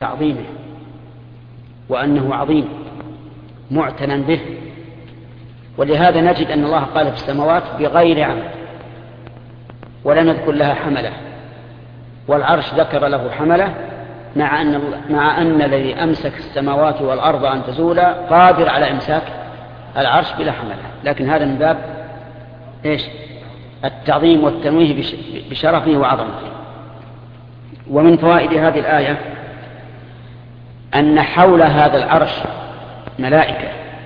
تعظيمه وأنه عظيم معتنى به. ولهذا نجد أن الله قال في السماوات بغير عمد ولم يذكر لها حمله، والعرش ذكر له حمله، مع أن الذي أمسك السماوات والأرض أن تزولا قادر على إمساك العرش بلا حمله، لكن هذا من باب التعظيم والتنويه بشرفه وعظمته. ومن فوائد هذه الآية أن حول هذا العرش ملائكة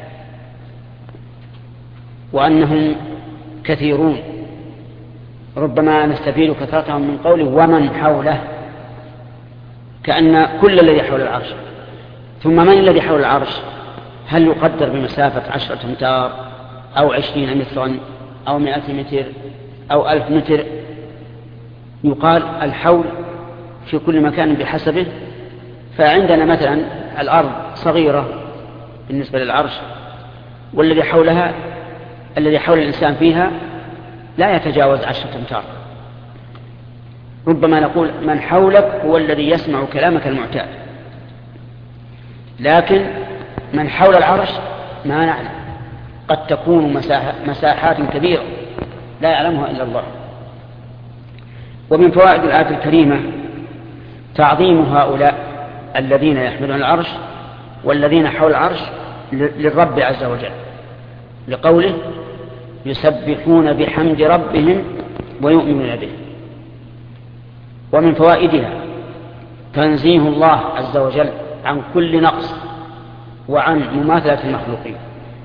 وأنهم كثيرون، ربما نستفيد كثرتهم من قوله ومن حوله، كأن كل الذي حول العرش. ثم من الذي حول العرش؟ هل يقدر بمسافة 10 أمتار أو 20 مترا أو 100 متر أو 1000 متر؟ يقال الحول في كل مكان بحسبه. فعندنا مثلا الأرض صغيرة بالنسبة للعرش، والذي حولها الذي حول الإنسان فيها لا يتجاوز 10 أمتار. ربما نقول من حولك هو الذي يسمع كلامك المعتاد، لكن من حول العرش ما نعلم، قد تكون مساحات كبيرة لا يعلمها إلا الله. ومن فوائد الآية الكريمة تعظيم هؤلاء الذين يحملون العرش والذين حول العرش للرب عز وجل، لقوله يسبحون بحمد ربهم ويؤمنون به. ومن فوائدها تنزيه الله عز وجل عن كل نقص وعن مماثلة المخلوقين،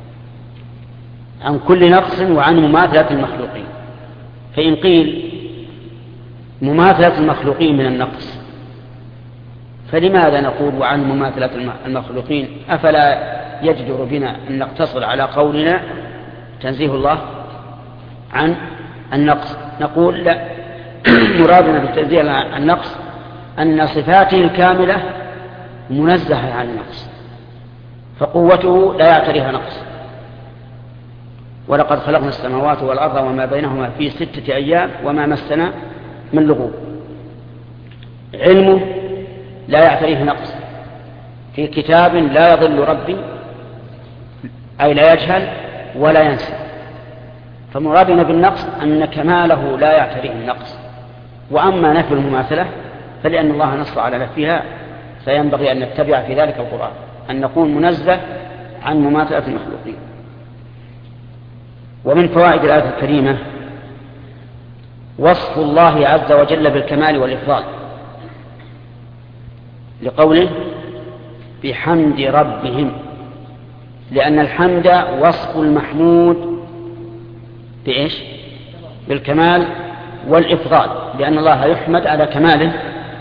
عن كل نقص وعن مماثلة المخلوقين. فإن قيل مماثلة المخلوقين من النقص، فلماذا نقول وعن مماثلة المخلوقين؟ أفلا يجدر بنا أن نقتصر على قولنا تنزيه الله عن النقص؟ نقول لا، مرادنا بالتنزيه عن النقص أن صفاته الكاملة منزهة عن النقص، فقوته لا يعتريها نقص. ولقد خلقنا السماوات والأرض وما بينهما في 6 أيام وما مسنا من لغوب. علمه لا يعتريه نقص، في كتاب لا يضل ربي، أي لا يجهل ولا ينسى. فمرادنا بالنقص أن كماله لا يعتريه النقص. وأما نفي المماثلة فلأن الله نص على نفيها، فينبغي أن نتبع في ذلك القرآن، أن نكون منزه عن مماثلة المخلوقين. ومن فوائد الآية الكريمة وصف الله عز وجل بالكمال والإفضال، لقوله بحمد ربهم، لأن الحمد وصف المحمود بالكمال والإفضال، لأن الله يحمد على كماله،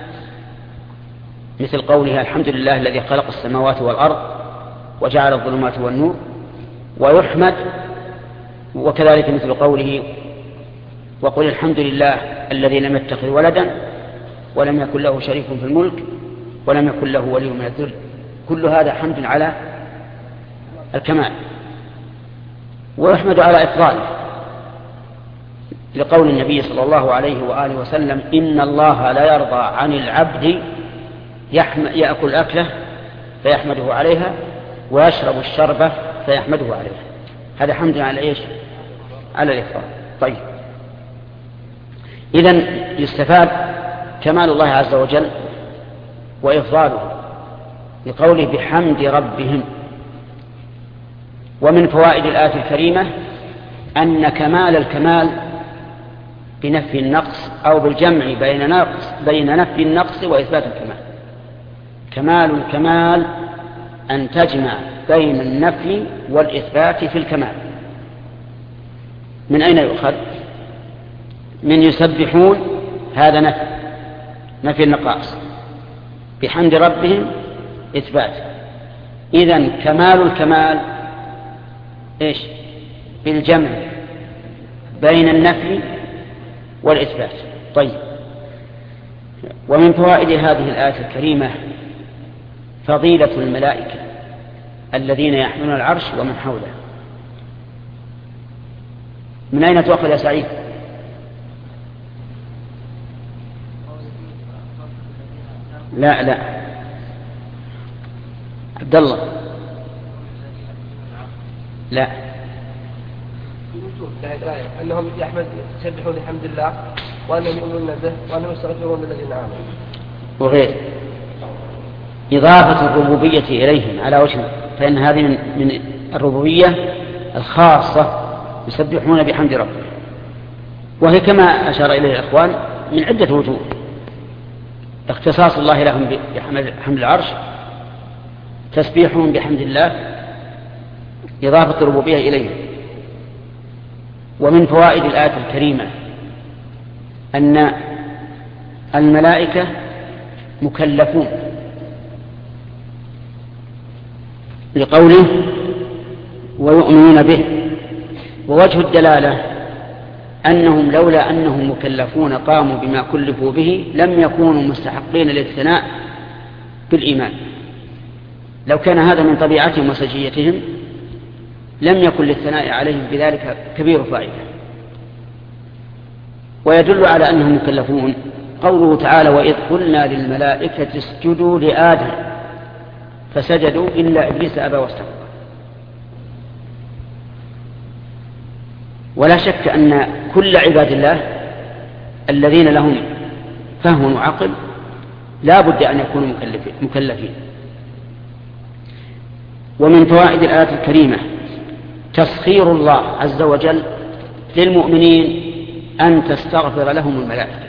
مثل قوله الحمد لله الذي خلق السماوات والأرض وجعل الظلمات والنور. ويحمد وكذلك مثل قوله وقل الحمد لله الذي لم يتخذ ولدا ولم يكن له شريك في الملك ولم يكن له ولي من الذل. كل هذا حمد على الكمال. ويحمد على إفضاله، لقول النبي صلى الله عليه وآله وسلم إن الله لا يرضى عن العبد يأكل أكله فيحمده عليها ويشرب الشربة فيحمده عليها. هذا حمد على على الإفضال. طيب، إذن يستفاد كمال الله عز وجل وإفضاله لقوله بحمد ربهم. ومن فوائد الآية الكريمة أن كمال الكمال بنفي النقص أو بالجمع بين نفي النقص وإثبات الكمال. كمال الكمال أن تجمع بين النفي والإثبات في الكمال. من أين يؤخذ؟ من يسبحون، هذا نفي النقائص، بحمد ربهم إثبات. إذن كمال الكمال بالجمع بين النفي والإثبات. طيب، ومن فوائد هذه الآية الكريمة فضيلة الملائكة الذين يحملون العرش ومن حوله. من أين تؤخذ يا سعيد؟ لا عبد الله. لا أنهم يسبحون بحمد الله وأنهم يؤمنون به وأنهم يستغفرون للذين آمنوا وغير إضافة الربوبية إليهم على وجه، فإن هذه من الربوبية الخاصة، يسبحون بحمد ربهم، وهي كما أشار إليه الإخوان من عدة وجوه: اختصاص الله لهم بحمد العرش، تسبيحهم بحمد الله، إضافة الربوبية إليهم. ومن فوائد الآية الكريمة أن الملائكة مكلفون، لقوله ويؤمنون به. ووجه الدلالة أنهم لولا أنهم مكلفون قاموا بما كلفوا به لم يكونوا مستحقين للثناء بالإيمان. لو كان هذا من طبيعتهم وسجيتهم لم يكن للثناء عليهم بذلك كبير فائدة. ويدل على أنهم مكلفون قوله تعالى: وإذ قلنا للملائكة اسجدوا لآدم فسجدوا إلا إبليس أبى واستكبر. ولا شك أن كل عباد الله الذين لهم فهم وعقل لا بد أن يكونوا مكلفين. ومن فوائد الآية الكريمة تسخير الله عز وجل للمؤمنين أن تستغفر لهم الملائكة،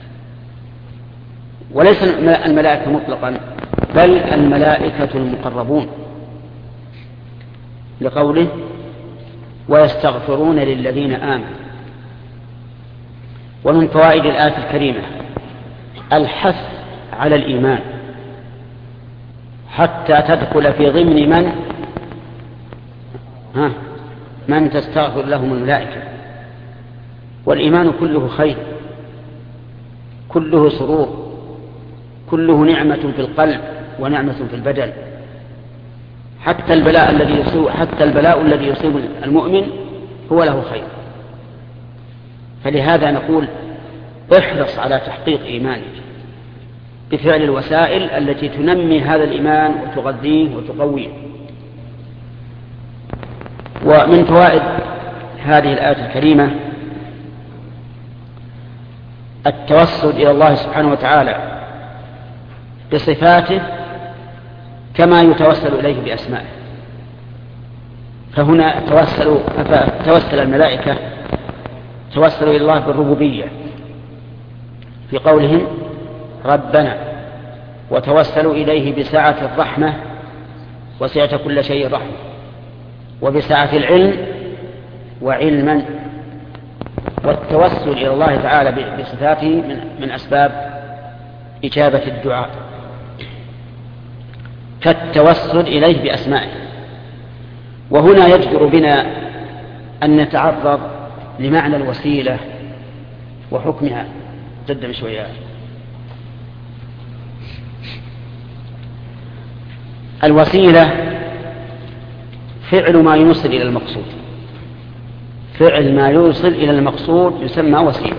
وليس الملائكة مطلقا بل الملائكة المقربون، لقوله ويستغفرون للذين آمنوا. ومن فوائد الآية الكريمة الحث على الإيمان حتى تدخل في ضمن من تستغفر لهم الملائكة. والإيمان كله خير، كله سرور، كله نعمة في القلب ونعمة في البدن. حتى البلاء الذي يصيب المؤمن هو له خير. فلهذا نقول احرص على تحقيق إيمانك بفعل الوسائل التي تنمي هذا الإيمان وتغذيه وتقويه. ومن فوائد هذه الآية الكريمة التوسل إلى الله سبحانه وتعالى بصفاته كما يتوسل إليه بأسمائه. فهنا توسل الملائكة توسلوا إلى الله بالربوبية في قولهم ربنا، وتوسلوا إليه بسعة الرحمة وسعة كل شيء رحمة، وبسعة العلم وعلما. والتوسل إلى الله تعالى بصفاته من أسباب إجابة الدعاء، كالتوسل إليه بأسمائه. وهنا يجدر بنا أن نتعرض لمعنى الوسيلة وحكمها. قدم شوية. الوسيلة فعل ما يوصل إلى المقصود، فعل ما يوصل إلى المقصود يسمى وسيلة.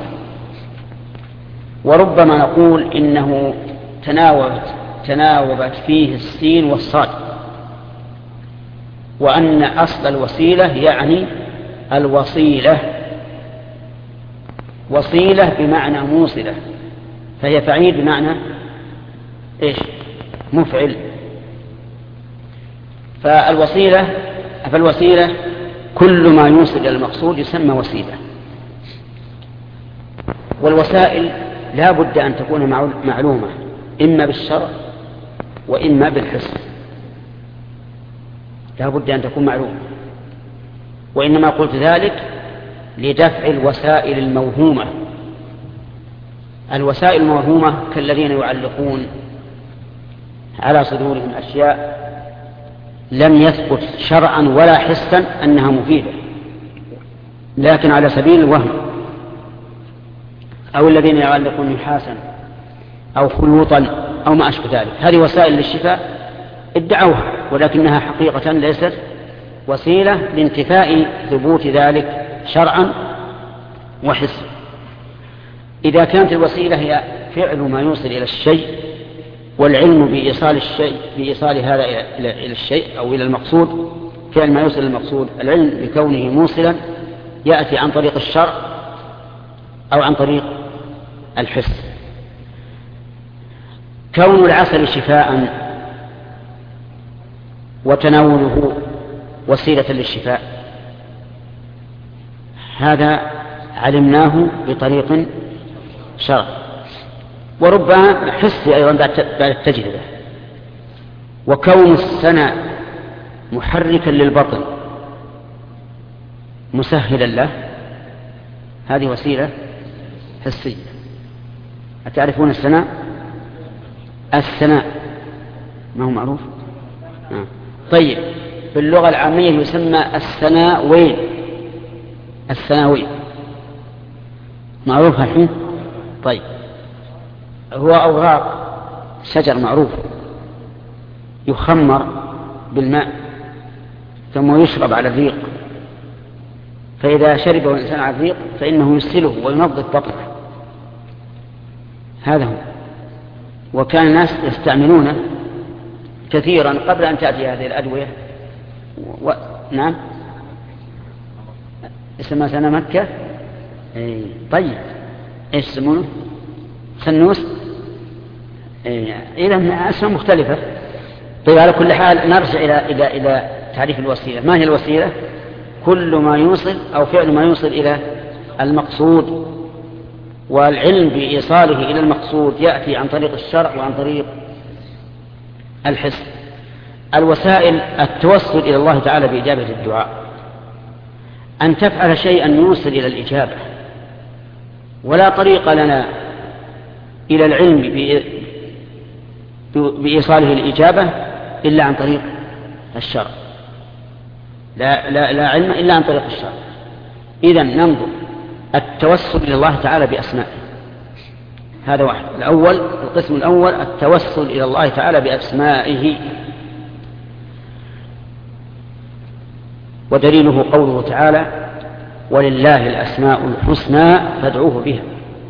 وربما نقول إنه تناوبت فيه السين والصاد، وأن أصل الوسيلة يعني الوصيلة، وصيلة بمعنى موصلة، فهي فعيل بمعنى مفعل. فالوسيلة كل ما يوصل إلى المقصود يسمى وسيلة. والوسائل لا بد أن تكون معلومة إما بالشرع وإما بالحس، لا بد أن تكون معلومة. وإنما قلت ذلك لدفع الوسائل الموهومة. الوسائل الموهومة كالذين يعلقون على صدورهم أشياء لم يثبت شرعا ولا حسا أنها مفيدة، لكن على سبيل الوهم، أو الذين يعلقون نحاسا أو خيوطا أو ما أشبه ذلك. هذه وسائل للشفاء ادعوها، ولكنها حقيقة ليست وسيلة لانتفاء ثبوت ذلك شرعا وحسا. إذا كانت الوسيلة هي فعل ما يوصل إلى الشيء والعلم بإيصال هذا إلى الشيء أو إلى المقصود، فعل ما يوصل للمقصود. العلم بكونه موصلا يأتي عن طريق الشرع أو عن طريق الحس. كون العسل شفاء وتناوله وسيلة للشفاء، هذا علمناه بطريق شرع، وربما حسي أيضا بعد التجربة. وكون السنة محركا للبطن مسهلا له، هذه وسيلة حسية. أتعرفون السناء؟ السناء ما هو معروف؟ طيب، في اللغة العامية يسمى السناوين. السناوين معروف الحين؟ طيب، هو أوراق شجر معروف يخمر بالماء ثم يشرب على الريق، فإذا شربه الإنسان على الريق فإنه يسله وينظف بطنه. هذا هو. وكان الناس يستعملونه كثيرا قبل أن تأتي هذه الأدوية. نعم، اسمها سنة مكة. طيب، ايش يسمونه؟ سنوس. إذا أسماء مختلفة. طيب، على كل حال نرجع إلى تعريف الوسيلة. ما هي الوسيلة؟ كل ما يوصل أو فعل ما يوصل إلى المقصود، والعلم بإيصاله إلى المقصود يأتي عن طريق الشرع وعن طريق الحس. الوسائل: التوسل إلى الله تعالى بإجابة الدعاء، أن تفعل شيئا يوصل إلى الإجابة. ولا طريق لنا إلى العلم بإيصاله الإجابة إلا عن طريق الشرع. لا علم إلا عن طريق الشرع. إذن ننظر التوسل إلى الله تعالى بأسمائه، هذا واحد. القسم الأول التوسل إلى الله تعالى بأسمائه، ودليله قوله تعالى: ولله الأسماء الحسنى فادعوه بها.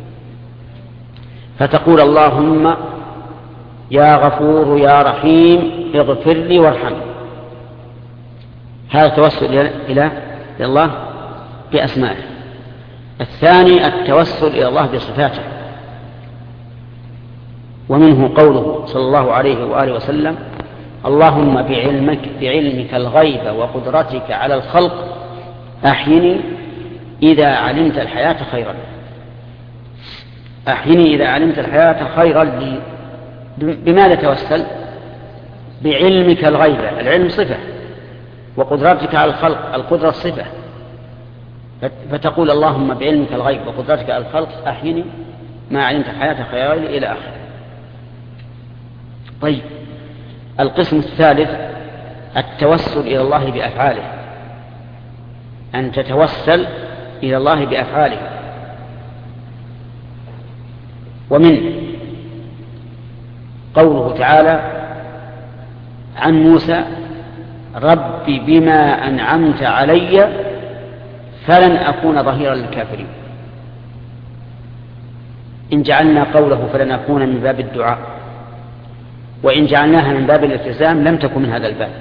فتقول: اللهم يا غفور يا رحيم اغفر لي وارحمني. هذا التوسل إلى الله بأسمائه. الثاني التوسل إلى الله بصفاته، ومنه قوله صلى الله عليه وآله وسلم: اللهم بعلمك الغيب وقدرتك على الخلق أحيني إذا علمت الحياة خيرا. أحيني إذا علمت الحياة خيرا لي. بماذا توسل؟ بعلمك الغيب. العلم صفة، وقدرتك على الخلق، القدرة صفة. فتقول: اللهم بعلمك الغيب وقدرتك على الخلق أحيني ما علمت الحياة خيرا لي، إلى آخره. طيب، القسم الثالث التوسل إلى الله بأفعاله، أن تتوسل إلى الله بأفعاله. ومن قوله تعالى عن موسى: رب بما أنعمت علي فلن أكون ظهيرا للكافرين. إن جعلنا قوله فلن أكون من باب الدعاء، وإن جعلناها من باب الالتزام لم تكن من هذا الباب.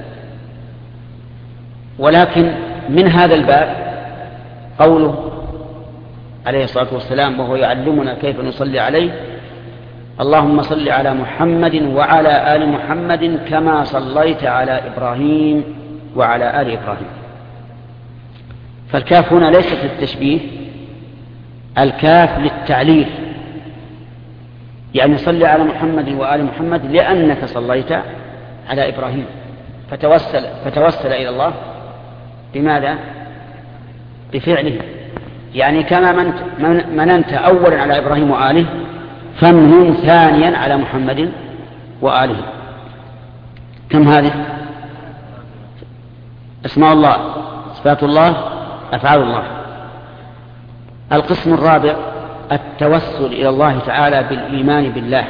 ولكن من هذا الباب قوله عليه الصلاة والسلام وهو يعلمنا كيف نصلي عليه: اللهم صل على محمد وعلى آل محمد كما صليت على إبراهيم وعلى آل إبراهيم. فالكاف هنا ليست للتشبيه، الكاف للتعليل، يعني صل على محمد وآل محمد لأنك صليت على إبراهيم. فتوسل إلى الله بماذا؟ بفعله. يعني كما مننت أولا على إبراهيم وآله فمن ثانيا على محمد وآله. كم هذه؟ اسماء الله، صفات الله، أفعال الله. القسم الرابع التوسل إلى الله تعالى بالإيمان بالله،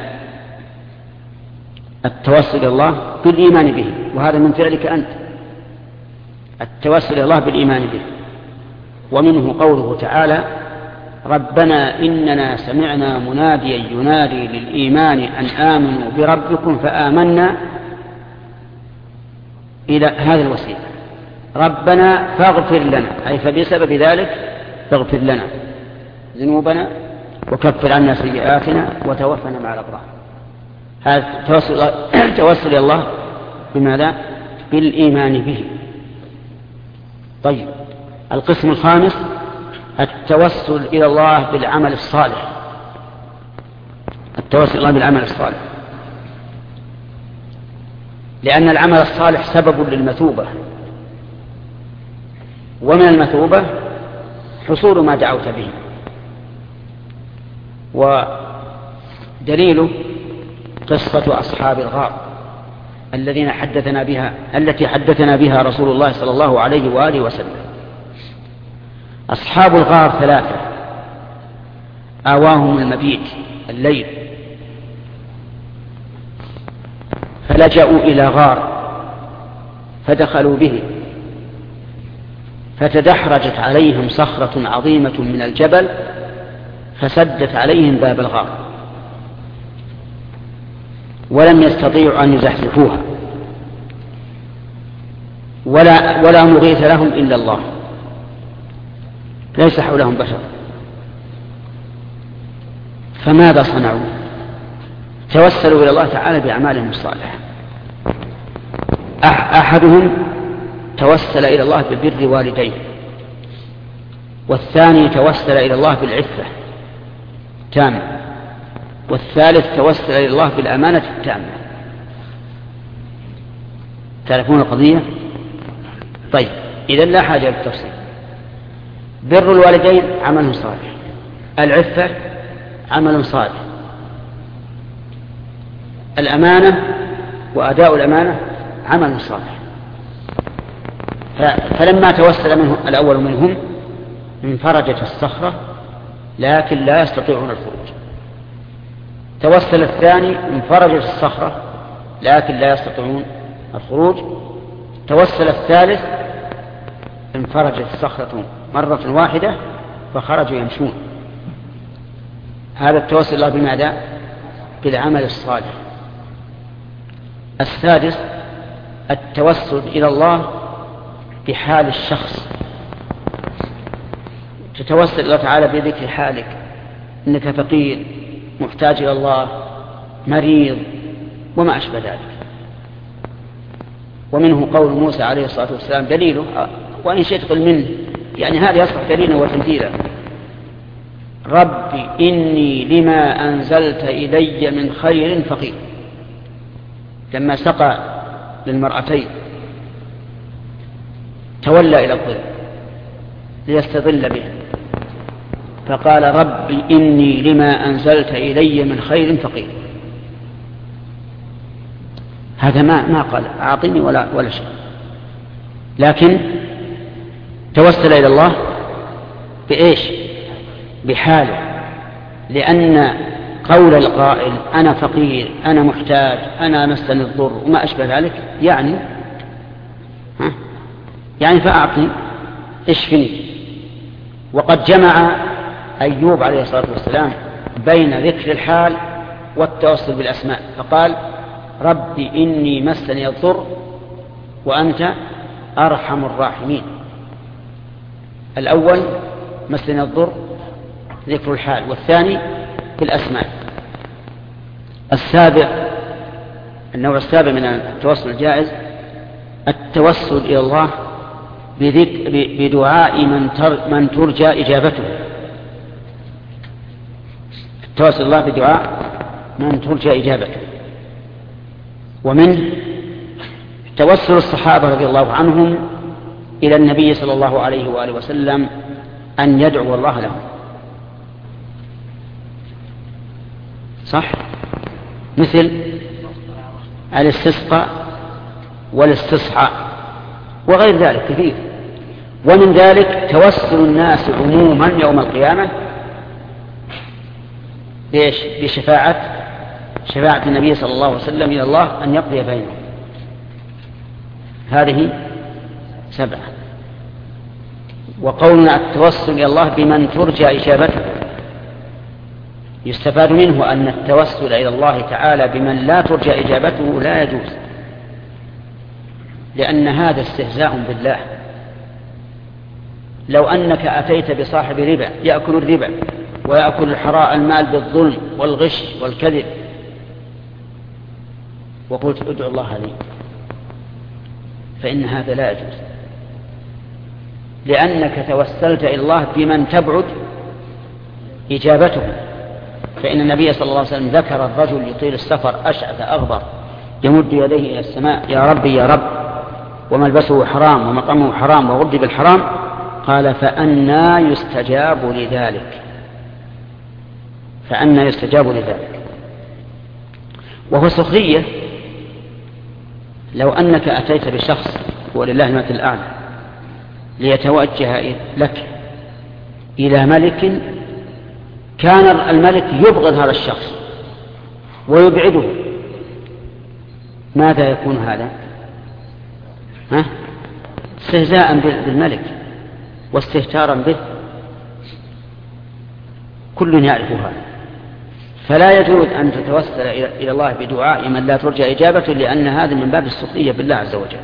التوسل إلى الله بالإيمان به، وهذا من فعلك أنت، التوسل إلى الله بالإيمان به. ومنه قوله تعالى: ربنا إننا سمعنا مناديا ينادي للإيمان أن آمنوا بربكم فآمنا إلى هذا الوسيلة. ربنا فاغفر لنا، أي فبسبب ذلك فاغفر لنا ذنوبنا وكفر عنا سيئاتنا وتوفنا مع الأبرار. هذا توسل إلى الله بماذا؟ بالإيمان به. طيب، القسم الخامس التوسل إلى الله بالعمل الصالح. التوسل إلى الله بالعمل الصالح، لأن العمل الصالح سبب للمثوبة، ومن المثوبة حصول ما دعوت به. ودليله قصة أصحاب الغار التي حدثنا بها رسول الله صلى الله عليه وآله وسلم. أصحاب الغار 3 آواهم المبيت الليل، فلجأوا إلى غار فدخلوا به، فتدحرجت عليهم صخرة عظيمة من الجبل فسدت عليهم باب الغار، ولم يستطيعوا أن يزحزحوها، ولا مغيث لهم إلا الله، ليس حولهم بشر. فماذا صنعوا؟ توسلوا إلى الله تعالى بأعمالهم الصالحة. أحدهم توسل إلى الله ببر والديه، والثاني توسل إلى الله بالعفة تامة، والثالث توسل إلى الله بالأمانة التامة. تعرفون القضية؟ طيب، إذن لا حاجة للتفصيل. بر الوالدين عمل صالح، العفة عمل صالح، الأمانة وأداء الأمانة عمل صالح. فلما توسل منه الأول منهم انفرجت الصخرة لكن لا يستطيعون الخروج. توسل الثاني انفرجت الصخرة لكن لا يستطيعون الخروج. توسل الثالث انفرجت الصخرة مرة واحدة فخرجوا يمشون. هذا التوسل الله بماذا؟ بالعمل الصالح. السادس التوسل إلى الله بحال الشخص. تتوسل الله تعالى بذكر حالك، إنك فقير محتاج إلى الله، مريض، وما أشبه ذلك. ومنه قول موسى عليه الصلاة والسلام دليله، وإن شئت قل منه، يعني هذا يصح دليلا وتمثيلا: ربي إني لما أنزلت إلي من خير فقير. لما سقى للمرأتين تولى إلى الظل ليستظل به، فقال ربي إني لما أنزلت إلي من خير فقير. هذا ما قال أعطني ولا شيء، لكن توسل إلى الله بإيش؟ بحاله. لأن قول القائل أنا فقير، أنا محتاج، أنا مسني الضر وما أشبه ذلك يعني فأعطني، اشفني. وقد جمع أيوب عليه الصلاة والسلام بين ذكر الحال والتوسل بالأسماء، فقال ربي إني مسني الضر وأنت أرحم الراحمين. الأول مسني الضر ذكر الحال، والثاني بالأسماء. النوع السابع من التوسل الجائز التوسل إلى الله بدعاء من ترجى إجابته. التوسل الله بدعاء من ترجى إجابته. ومنه توسل الصحابة رضي الله عنهم إلى النبي صلى الله عليه وآله وسلم أن يدعو الله لهم، صح؟ مثل الاستسقاء والاستصحاء وغير ذلك كثير. ومن ذلك توسل الناس عموما يوم القيامة بشفاعة النبي صلى الله عليه وسلم إلى الله أن يقضي بينهم. هذه 7. وقولنا التوسل إلى الله بمن ترجى إجابته، يستفاد منه أن التوسل إلى الله تعالى بمن لا ترجى إجابته لا يجوز، لأن هذا استهزاء بالله. لو أنك أتيت بصاحب ربا يأكل الربا ويأكل المال بالظلم والغش والكذب وقلت ادعو الله لي، فإن هذا لا يجوز، لأنك توسلت إلى الله بمن تبعد إجابته. فإن النبي صلى الله عليه وسلم ذكر الرجل يطيل السفر أشعث أغبر يمد يديه إلى السماء يا ربي يا رب، وملبسه حرام ومطعمه حرام وغذي بالحرام، قال فأنى يستجاب لذلك، فأنى يستجاب لذلك. وهو سخرية لو أنك أتيت بشخص ولله المثل الأعلى ليتوجه لك إلى ملك كان الملك يبغض هذا الشخص ويبعده، ماذا يكون هذا؟ استهزاء بالملك واستهتارا به، كل يعرف هذا. فلا يجوز أن تتوسل إلى الله بدعاء من لا ترجى إجابته، لأن هذا من باب السخرية بالله عز وجل.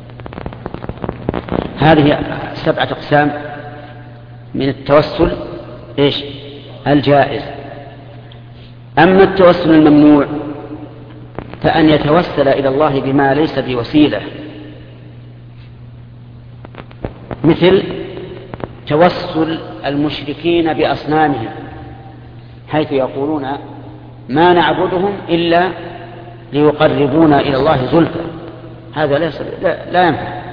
هذه 7 أقسام من التوسل الجائز. أما التوسل الممنوع فأن يتوسل إلى الله بما ليس بوسيلة، مثل توسل المشركين بأصنامهم، حيث يقولون ما نعبدهم إلا ليقربونا إلى الله زلفى، هذا لا ينفع.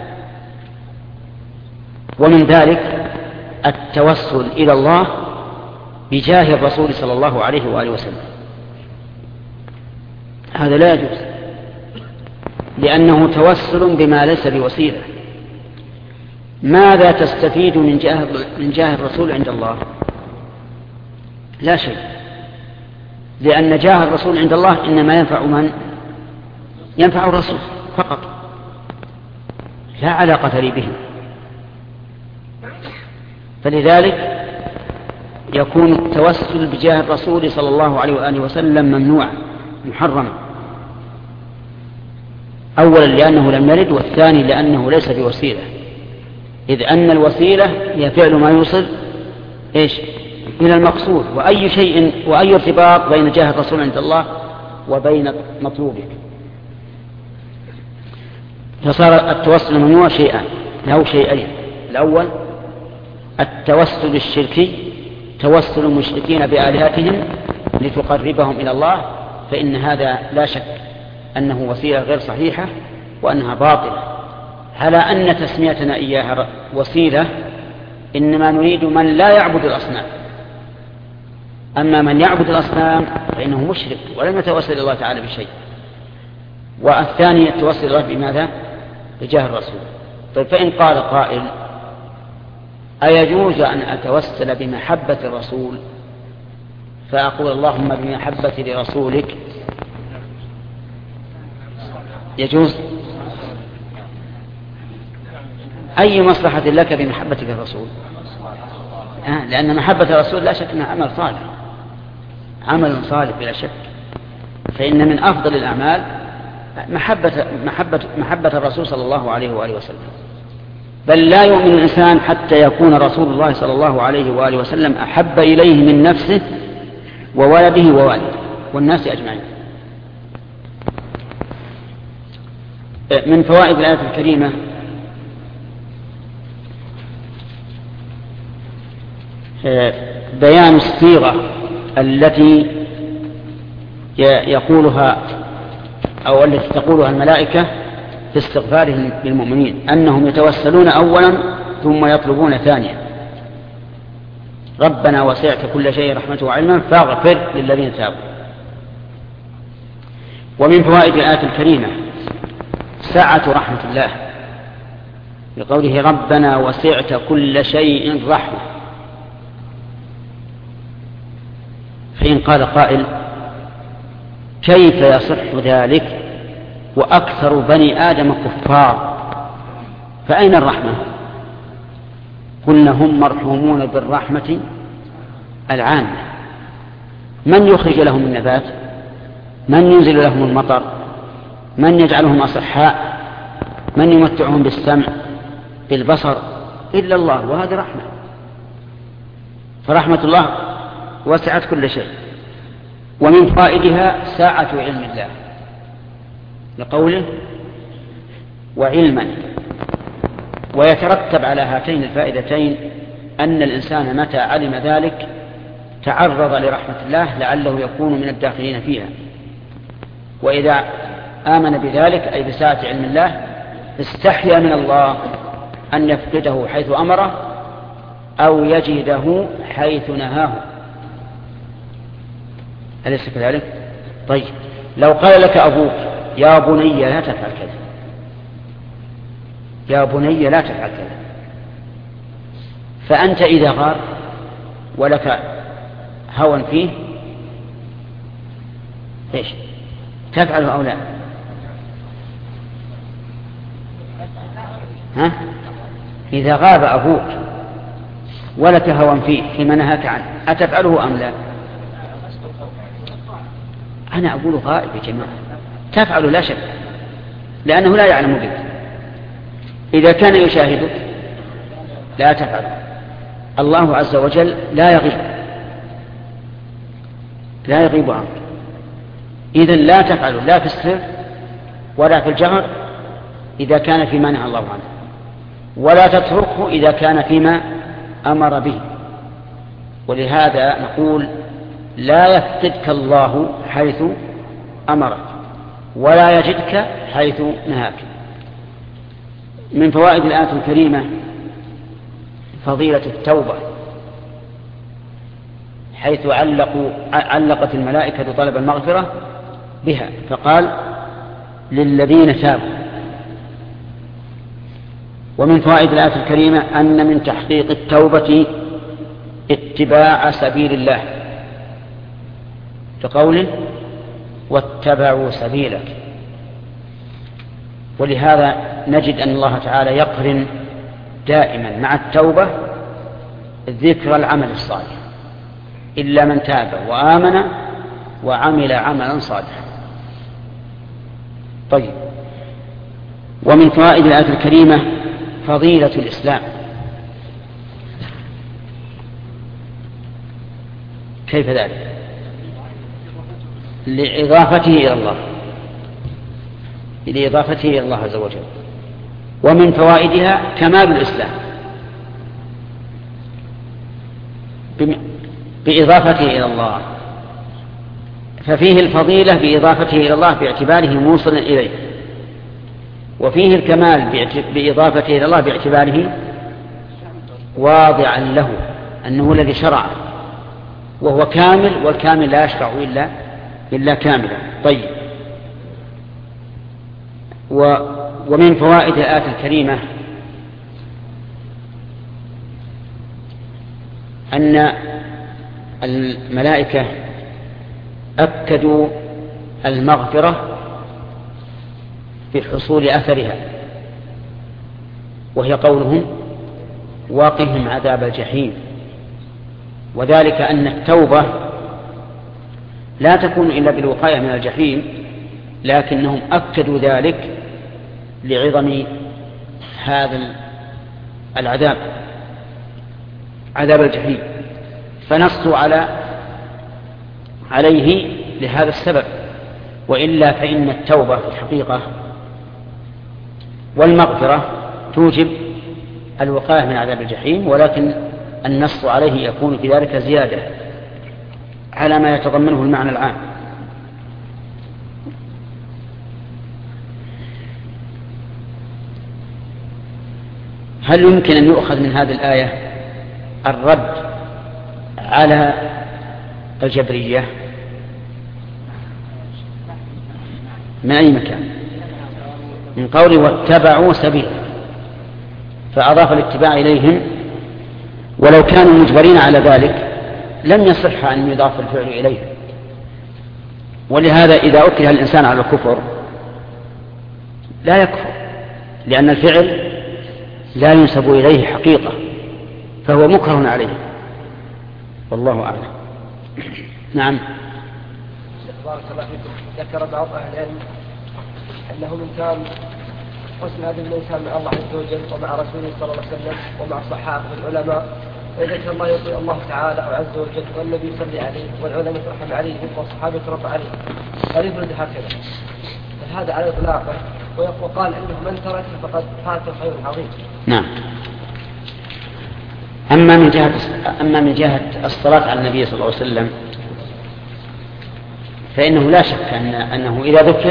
ومن ذلك التوسل إلى الله بجاه الرسول صلى الله عليه وآله وسلم، هذا لا يجوز، لأنه توسل بما ليس بوسيلة. ماذا تستفيد من جاه الرسول عند الله؟ لا شيء، لأن جاه الرسول عند الله إنما ينفع من؟ ينفع الرسول فقط، لا علاقة لي به. فلذلك يكون التوسل بجاه الرسول صلى الله عليه وآله وسلم ممنوعا محرما، أولا لأنه لم يرد، والثاني لأنه ليس بوسيلة، إذ أن الوسيلة هي فعل ما يوصل إلى المقصود، وأي ارتباط بين جاه الرسول عند الله وبين مطلوبك. فصار التوسل الممنوع له شيئين: الأول التوسل الشركي، توسل المشركين بآلهتهم لتقربهم إلى الله، فإن هذا لا شك أنه وسيلة غير صحيحة وأنها باطلة، على أن تسميتنا إياها وسيلة إنما نريد من لا يعبد الأصنام. أما من يعبد الأصنام فإنه مشرك ولم يتوسل إلى الله تعالى بشيء. والثاني التوسل إلى الله بماذا؟ بجاه الرسول. طيب، فإن قال قائل أيجوز أن أتوسل بمحبة الرسول فأقول اللهم بمحبة لرسولك؟ يجوز؟ أي مصلحة لك بمحبتك الرسول؟ لأن محبة الرسول لا شك أنها عمل صالح، عمل صالح بلا شك، فإن من أفضل الأعمال محبة الرسول صلى الله عليه وآله وسلم. بل لا يؤمن الإنسان حتى يكون رسول الله صلى الله عليه وآله وسلم أحب إليه من نفسه وولده ووالده والناس أجمعين. من فوائد الآية الكريمة بيان الصيغة التي يقولها أو التي تقولها الملائكة في استغفارهم للمؤمنين، أنهم يتوسلون أولا ثم يطلبون ثانيا: ربنا وسعت كل شيء رحمة وعلما فاغفر للذين تابوا. ومن فوائد الآية الكريمة سعة رحمة الله بقوله ربنا وسعت كل شيء رحمة. فإن قال قائل كيف يصح ذلك وأكثر بني آدم كفار، فأين الرحمة؟ قلنا هم مرحومون بالرحمة العامة، من يخرج لهم النبات؟ من ينزل لهم المطر؟ من يجعلهم أصحاء؟ من يمتعهم بالسمع بالبصر؟ إلا الله، وهذه رحمة. فرحمة الله وسعت كل شيء. ومن فائدها ساعة علم الله لقوله وعلما. ويترتب على هاتين الفائدتين أن الإنسان متى علم ذلك تعرض لرحمة الله لعله يكون من الداخلين فيها، وإذا آمن بذلك أي بساعة علم الله استحيا من الله أن يفقده حيث أمره أو يجده حيث نهاه. أليس كذلك؟ طيب، لو قال لك أبوك يا بني لا تفعل كذا، يا بني لا تفعل كذا، فأنت إذا غار ولك هوى فيه إيش تفعله أو لا؟ ها؟ إذا غاب أبوك ولك هوى فيه فيما نهاك عنه أتفعله أم لا؟ أنا أقول غائب يا جماعة، تفعل لا شك، لأنه لا يعلم بك. إذا كان يشاهدك لا تفعل. الله عز وجل لا يغيب عنك، إذن لا تفعل لا في السر ولا في الجهر إذا كان فيما نهى الله عنه، ولا تتركه إذا كان فيما أمر به. ولهذا نقول لا يفقدك الله حيث أمرك ولا يجدك حيث نهاك. من فوائد الآية الكريمة فضيلة التوبة، حيث علقت الملائكة طلب المغفرة بها فقال للذين تابوا. ومن فوائد الآية الكريمة أن من تحقيق التوبة اتباع سبيل الله، كقوله واتبعوا سبيلك. ولهذا نجد أن الله تعالى يقرن دائما مع التوبة ذكر العمل الصالح، إلا من تاب وآمن وعمل عملا صالحا. طيب، ومن فوائد الآية الكريمة فضيلة الإسلام. كيف ذلك؟ لإضافته إلى الله، لإضافته إلى الله عز وجل. ومن فوائدها كمال الإسلام بإضافته إلى الله، ففيه الفضيلة بإضافته إلى الله باعتباره موصلا إليه، وفيه الكمال بإضافته إلى الله باعتباره واضعا له أنه الذي شرعه، وهو كامل، والكامل لا يشرع إلا كاملا. طيب، ومن فوائد الآية الكريمة أن الملائكة أكدوا المغفرة بحصول أثرها، وهي قولهم واقهم عذاب الجحيم. وذلك أن التوبة لا تكون إلا بالوقاية من الجحيم، لكنهم أكدوا ذلك لعظم هذا العذاب، عذاب الجحيم، فنصوا عليه لهذا السبب. وإلا فإن التوبة في الحقيقة والمغفرة توجب الوقاية من عذاب الجحيم، ولكن النص عليه يكون في ذلك زيادة على ما يتضمنه المعنى العام. هل يمكن أن يؤخذ من هذه الآية الرد على الجبرية من أي مكان؟ من قوله واتبعوا سبيله، فأضاف الاتباع إليهم، ولو كانوا مجبرين على ذلك لم يصح أن يضاف الفعل إليه. ولهذا إذا أكره الإنسان على الكفر لا يكفر، لأن الفعل لا ينسب إليه حقيقة، فهو مكره عليه. والله أعلم. نعم. بارك الله فيكم. ذكر بعض أهل العلم أنه من كان حسن هذا الإنسان مع الله عز وجل ومع رسوله صلى الله عليه وسلم ومع الصحابة والعلماء، وإذا كان الله يطيع الله تعالى أو عز وجل والنبي يصلي عليه والعلماء يترحم عليه والصحابة يترضى عليه، هل يفرد هكذا؟ هذا على إطلاقه. وقال إنه من ترك فقد فات خير عظيم. نعم. أما من جهة الصلاة على النبي صلى الله عليه وسلم فإنه لا شك أنه إذا ذكر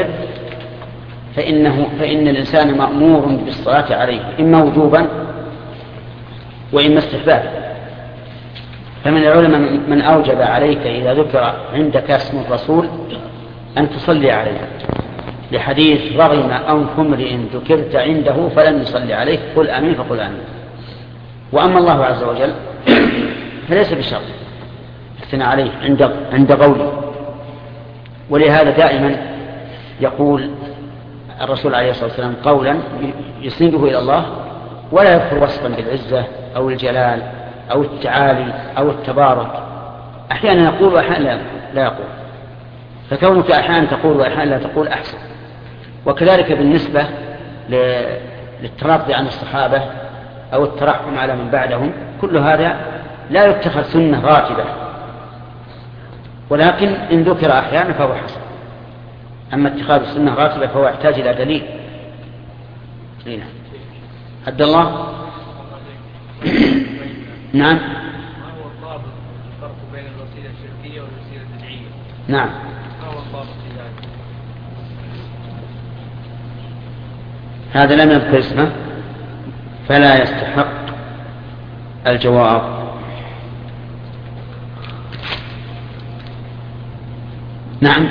فإن الإنسان مأمور بالصلاة عليه إما وجوبا وإما استحبابا. فمن العلماء من أوجب عليك إذا ذكر عندك اسم الرسول أن تصلي عليه، لحديث رغم أنف امرئ ذكرت عنده فلن يصلي عليك قل آمين فقل آمين. وأما الله عز وجل فليس بشرط الثناء عليه عند قوله. ولهذا دائما يقول الرسول عليه الصلاة والسلام قولا يسنده إلى الله ولا يذكر وصفا بالعزة أو الجلال أو التعالي أو التبارك، أحيانا يقول وأحيانا لا يقول، فكونك أحيانا تقول وأحيانا لا تقول أحسن. وكذلك بالنسبة للتراضي عن الصحابة أو الترحم على من بعدهم، كل هذا لا يتخذ سنة راتبة، ولكن إن ذكر أحيانا فهو حسن. أما اتخاذ السنة راتبة فهو يحتاج إلى دليل. هنا عبد الله. نعم. ما هو الضابط الفرق بين الوسيلة الشركية والوسيلة البدعية؟ نعم. ما هو الضابط في ذلك؟ هذا لم يذكر اسمه فلا يستحق الجواب. نعم.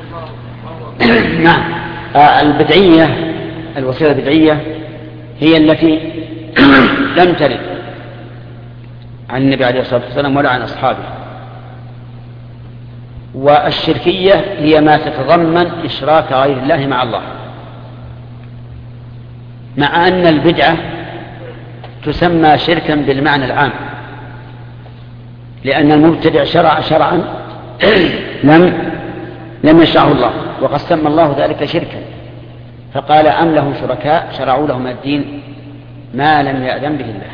نعم. البدعية، الوسيلة البدعية هي التي لم ترد عن النبي عليه الصلاة والسلام ولا عن أصحابه. والشركية هي ما تتضمن إشراك غير الله مع الله، مع أن البدعة تسمى شركا بالمعنى العام، لأن المبتدع شرع شرعا لم يشرعه الله، وقد سمى الله ذلك شركا، فقال أم لهم شركاء شرعوا لهم الدين ما لم يأذن به الله.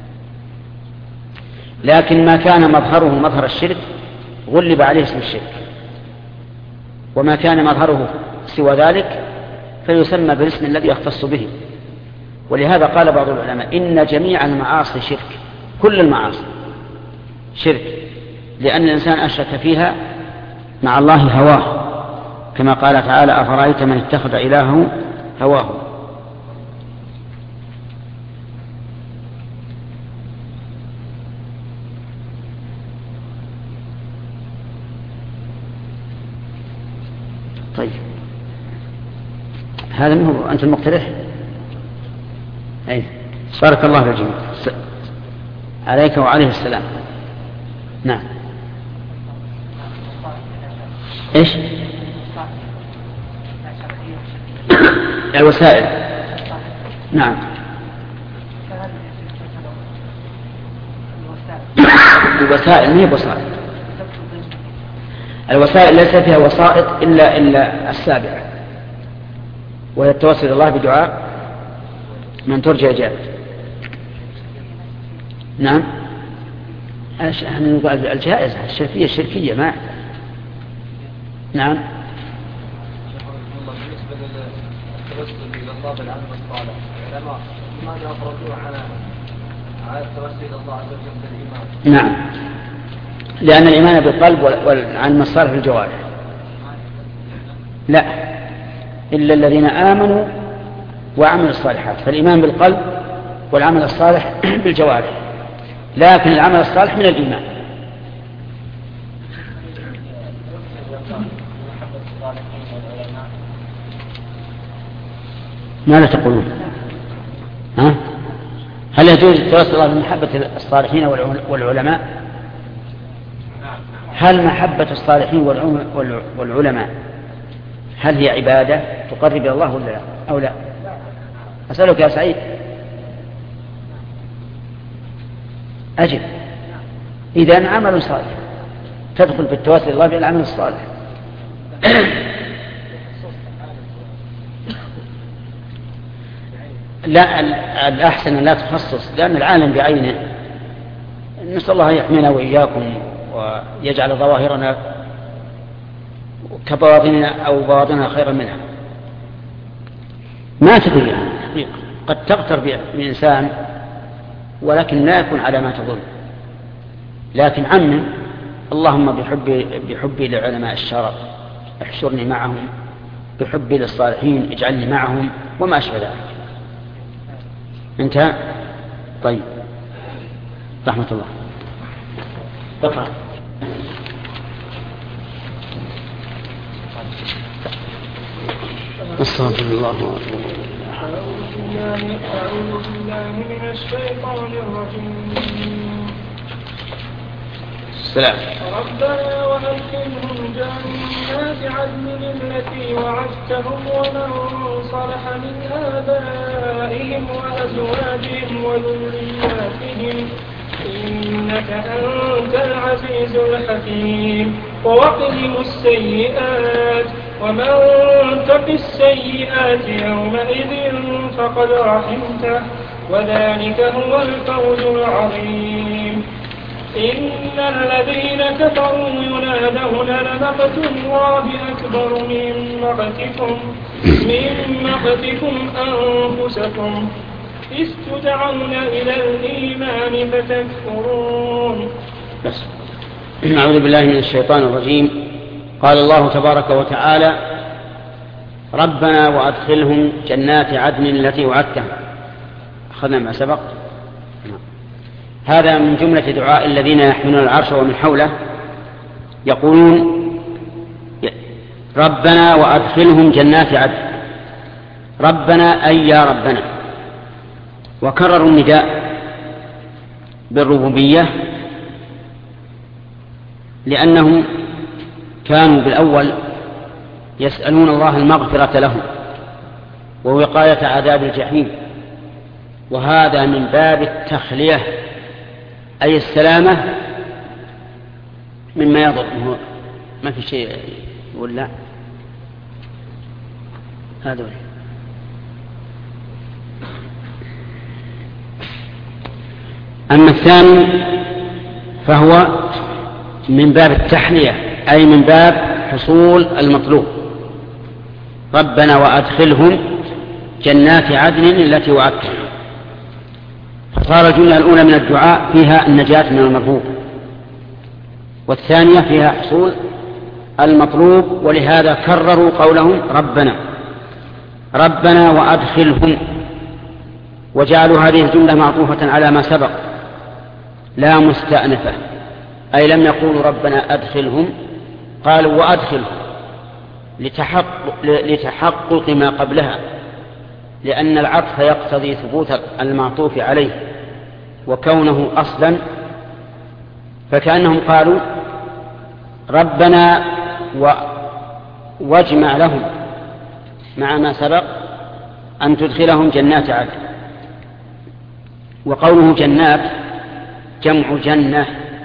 لكن ما كان مظهره مظهر الشرك غلب عليه اسم الشرك، وما كان مظهره سوى ذلك فيسمى بالاسم الذي يختص به. ولهذا قال بعض العلماء إن جميع المعاصي شرك، كل المعاصي شرك، لأن الإنسان أشرك فيها مع الله هواه، كما قال تعالى أفرأيت من اتخذ إلهه هواه. طيب هذا من هو أنت المقترح؟ أي بارك الله في الجميع. عليك وعليه السلام. نعم. إيش؟ الوسائل. نعم. الوسائل ما هي وسائل. الوسائل ليس فيها وسائط إلا السابعة، وهي التوسل إلى الله بدعاء من ترجى إجابته. نعم. الجائزة الشركية ما. نعم. بالنسبة للتوسل إلى الله بالعمل الصالح، العلماء لماذا أفردوه على التوسل إلى الله عز وجل بالإيمان؟ نعم، لأن الإيمان بالقلب والعمل الصالح بالجوارح. لا، إلا الذين آمنوا وعملوا الصالحات، فالإيمان بالقلب والعمل الصالح بالجوارح، لكن العمل الصالح من الإيمان. ماذا تقولون؟ ها؟ هل يجوز التوسل الله بمحبة الصالحين والعلماء؟ هل محبة الصالحين والعلماء هل هي عبادة تقرب إلى الله ولا لا؟ أو لا؟ أسألك يا سعيد. أجب. إذن عمل صالح. تدخل في التوسل إلى الله بالعمل الصالح. لا، الأحسن لا تخصص، لأن العالم بعينه. نسأل الله يحمينا وإياكم ويجعل ظواهرنا كبواطننا أو بواطنها خيرا منها. ما تدري حقيقة، قد تغتر بإنسان ولكن لا يكون على ما تظن، لكن عمم: اللهم بحبي لعلماء الشرع احشرني معهم، بحبي للصالحين اجعلني معهم، وما أشبه ذلك. انتهى. طيب، رحمة الله. اقرأ. استغفر الله واتوب اليه. أعوذ بالله من الشيطان الرجيم. السلام. ربنا وأدخلهم جنات عدن التي وعدتهم ومن صلح من آبائهم وأزواجهم وذرياتهم إنك أنت العزيز الحكيم. ووقهم السيئات ومن تق السيئات يومئذ فقد رحمته وذلك هو الفوز العظيم. إن الذين كفروا ينادون لمقت الله أكبر من مقتكم أنفسكم إذ تدعون إلى الإيمان فتكفرون. أعوذ بالله من الشيطان الرجيم. قال الله تبارك وتعالى: ربنا وأدخلهم جنات عدن التي وعدتهم. أخذنا ما سبق. هذا من جملة دعاء الذين يحملون العرش ومن حوله، يقولون: ربنا وأدخلهم جنات عدن. ربنا أي يا ربنا. وكرروا النداء بالربوبية لأنهم كانوا بالأول يسألون الله المغفرة لهم ووقاية عذاب الجحيم، وهذا من باب التخلية، أي السلامة مما يضر. ما في شيء يقول لا هذا. أما الثاني فهو من باب التحلية، أي من باب حصول المطلوب. ربنا وأدخلهم جنات عدن التي وعدتهم. فصار الجملة الأولى من الدعاء فيها النجاة من المرهوب، والثانية فيها حصول المطلوب، ولهذا كرروا قولهم ربنا وأدخلهم، وجعلوا هذه الجملة معطوفة على ما سبق لا مستأنفة، أي لم يقولوا ربنا أدخلهم، قالوا وأدخلهم لتحقق ما قبلها، لأن العطف يقتضي ثبوت المعطوف عليه وكونه أصلا، فكأنهم قالوا ربنا واجمع لهم مع ما سبق أن تدخلهم جنات عدن. وقوله جنات جمع جنة،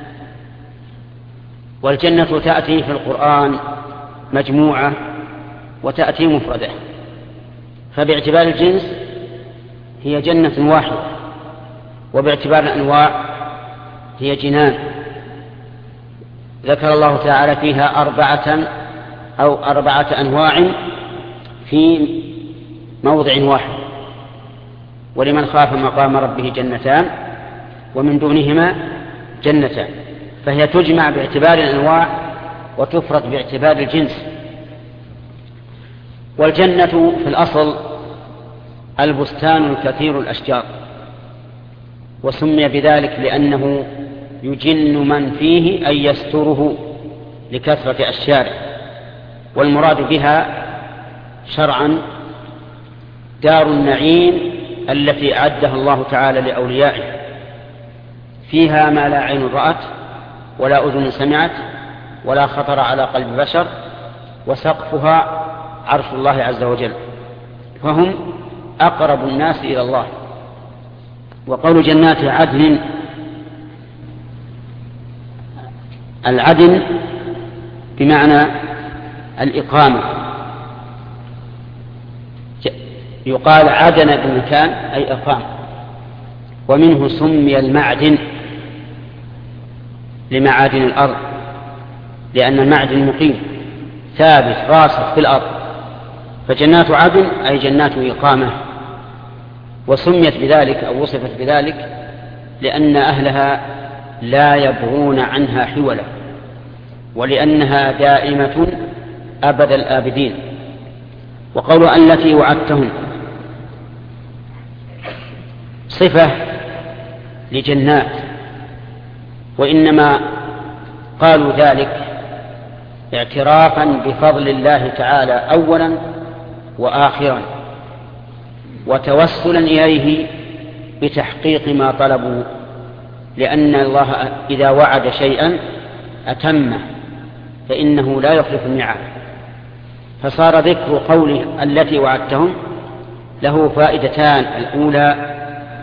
والجنة تأتي في القرآن مجموعة وتأتي مفردة، فباعتبار الجنس هي جنة واحدة، وباعتبار الأنواع هي جنان. ذكر الله تعالى فيها أربعة أنواع في موضع واحد: ولمن خاف مقام ربه جنتان ومن دونهما جنتان، فهي تجمع باعتبار الأنواع وتفرد باعتبار الجنس. والجنة في الأصل البستان الكثير الأشجار، وسمي بذلك لأنه يجن من فيه أي يستره لكثرة أشجاره. والمراد بها شرعا دار النعيم التي أعدها الله تعالى لأوليائه، فيها ما لا عين رأت ولا أذن سمعت ولا خطر على قلب بشر، وسقفها عرش الله عز وجل، فهم أقرب الناس إلى الله. وقول جنات عدن العدن بمعنى الإقامة، يقال عدن بالمكان أي أقام. ومنه سمي المعدن لمعادن الأرض، لأن المعدن مقيم ثابت راسخ في الأرض، فجنات عدن أي جنات إقامة. وسميت بذلك أو وصفت بذلك لأن أهلها لا يبغون عنها حولا، ولأنها دائمة أبد الآبدين. وقول التي وعدتهم صفة لجنات، وإنما قالوا ذلك اعترافا بفضل الله تعالى أولا وآخرا، وتوسلا إليه بتحقيق ما طلبوا، لأن الله إذا وعد شيئا أتمه، فإنه لا يخلف الميعاد. فصار ذكر قوله التي وعدتهم له فائدتان: الأولى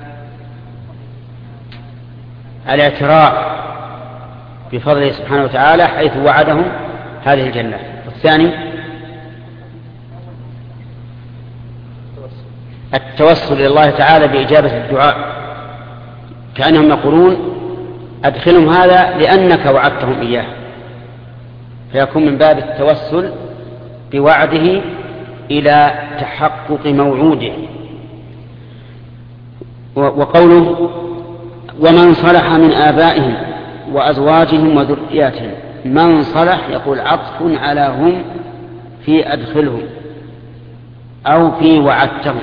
الاعتراف بفضله سبحانه وتعالى حيث وعدهم هذه الجنة، والثاني التوسل إلى الله تعالى بإجابة الدعاء، كأنهم يقولون أدخلهم هذا لأنك وعدتهم إياه، فيكون من باب التوسل بوعده إلى تحقق موعوده. وقوله ومن صلح من آبائهم وأزواجهم وذرياتهم، من صلح يقول عطف على هم في أدخلهم أو في وعدتهم،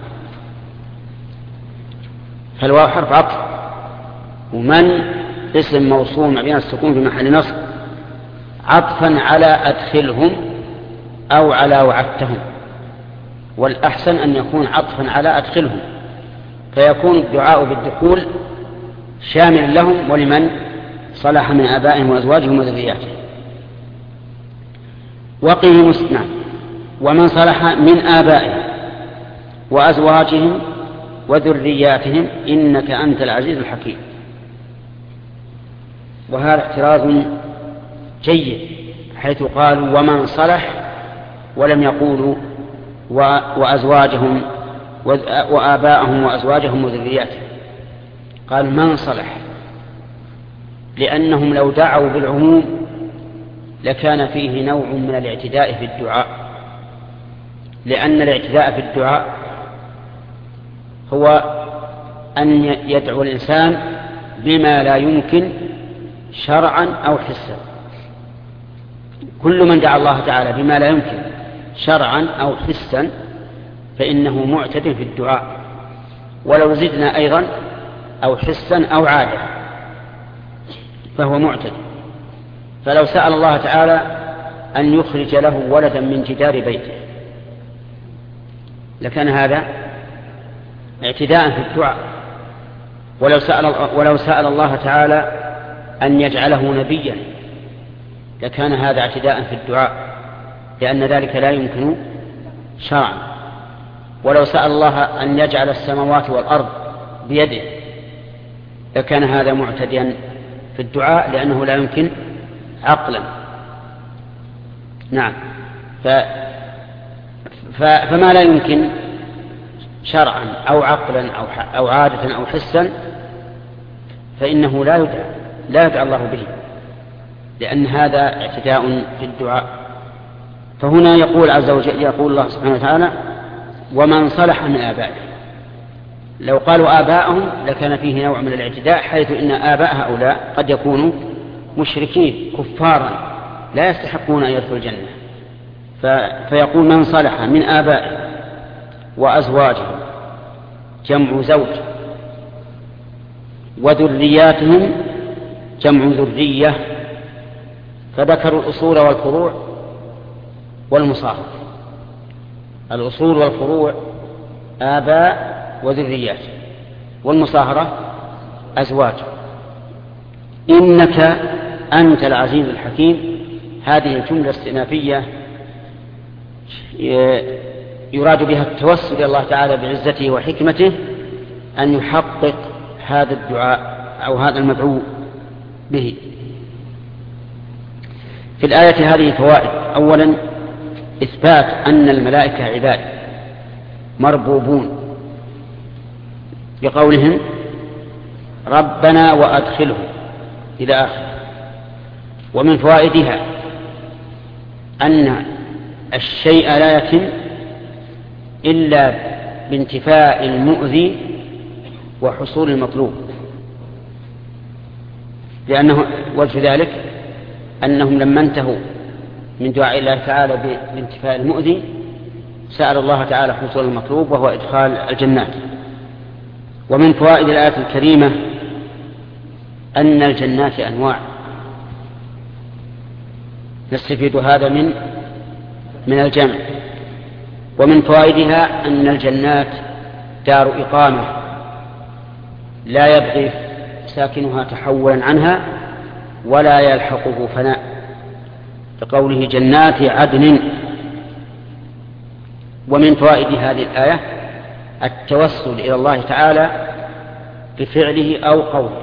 فالواو حرف عطف، ومن اسم موصول مبني على السكون في محل نصب عطفا على أدخلهم أو على وعدتهم، والأحسن أن يكون عطفا على أدخلهم، فيكون الدعاء بالدخول شامل لهم ولمن صلح من آبائهم وأزواجهم وذرياتهم. وقهم اسمع ومن صلح من آبائهم وأزواجهم وذرياتهم إنك أنت العزيز الحكيم. وهذا اعتراض جيد حيث قالوا ومن صلح ولم يقولوا وأزواجهم وآبائهم وأزواجهم وذرياتهم، قال من صلح، لأنهم لو دعوا بالعموم لكان فيه نوع من الاعتداء في الدعاء، لأن الاعتداء في الدعاء هو أن يدعو الإنسان بما لا يمكن شرعا أو حسا. كل من دعا الله تعالى بما لا يمكن شرعا أو حسا فإنه معتد في الدعاء، ولو زدنا أيضا أو حسا أو عادة فهو معتد. فلو سأل الله تعالى أن يخرج له ولدا من جدار بيته لكان هذا اعتداء في الدعاء، ولو سأل الله تعالى أن يجعله نبيا لكان هذا اعتداء في الدعاء، لأن ذلك لا يمكن شرعا. ولو سأل الله أن يجعل السماوات والأرض بيده لكان هذا معتديا في الدعاء، لأنه لا يمكن عقلا. نعم، فما لا يمكن شرعا أو عقلا أو عادة أو حسا فإنه لا يدعى الله به، لأن هذا اعتداء في الدعاء. فهنا يقول عز وجل، يقول الله سبحانه وتعالى ومن صلح من آبائهم. لو قالوا آبائهم لكان فيه نوع من الاعتداء، حيث إن آباء هؤلاء قد يكونوا مشركين كفارا لا يستحقون أن يدخلوا الجنة، فيقول من صلح من آبائهم وأزواجهم جمع زوج، وذرياتهم جمع ذرية، فذكروا الأصول والفروع والمصاهرة. الأصول والفروع آباء وذريات، والمصاهرة أزواج. إنك أنت العزيز الحكيم، هذه الجملة الاستئنافية يراد بها التوسل إلى الله تعالى بعزته وحكمته أن يحقق هذا الدعاء أو هذا المدعو به. في الآية هذه فوائد. أولا إثبات أن الملائكة عباد مربوبون بقولهم ربنا وأدخله إلى آخر. ومن فوائدها أن الشيء لا يتم إلا بانتفاء المؤذي وحصول المطلوب، لأنه وجه ذلك أنهم لما انتهوا من دعاء الله تعالى بانتفاء المؤذي سأل الله تعالى حصول المطلوب وهو إدخال الجنات. ومن فوائد الآية الكريمة أن الجنات أنواع، نستفيد هذا من الجمع. ومن فوائدها أن الجنات دار إقامة لا يبغي ساكنها تحولا عنها ولا يلحقه فناء، كقوله جنات عدن. ومن فوائد هذه الآية التوسل إلى الله تعالى بفعله أو قوله،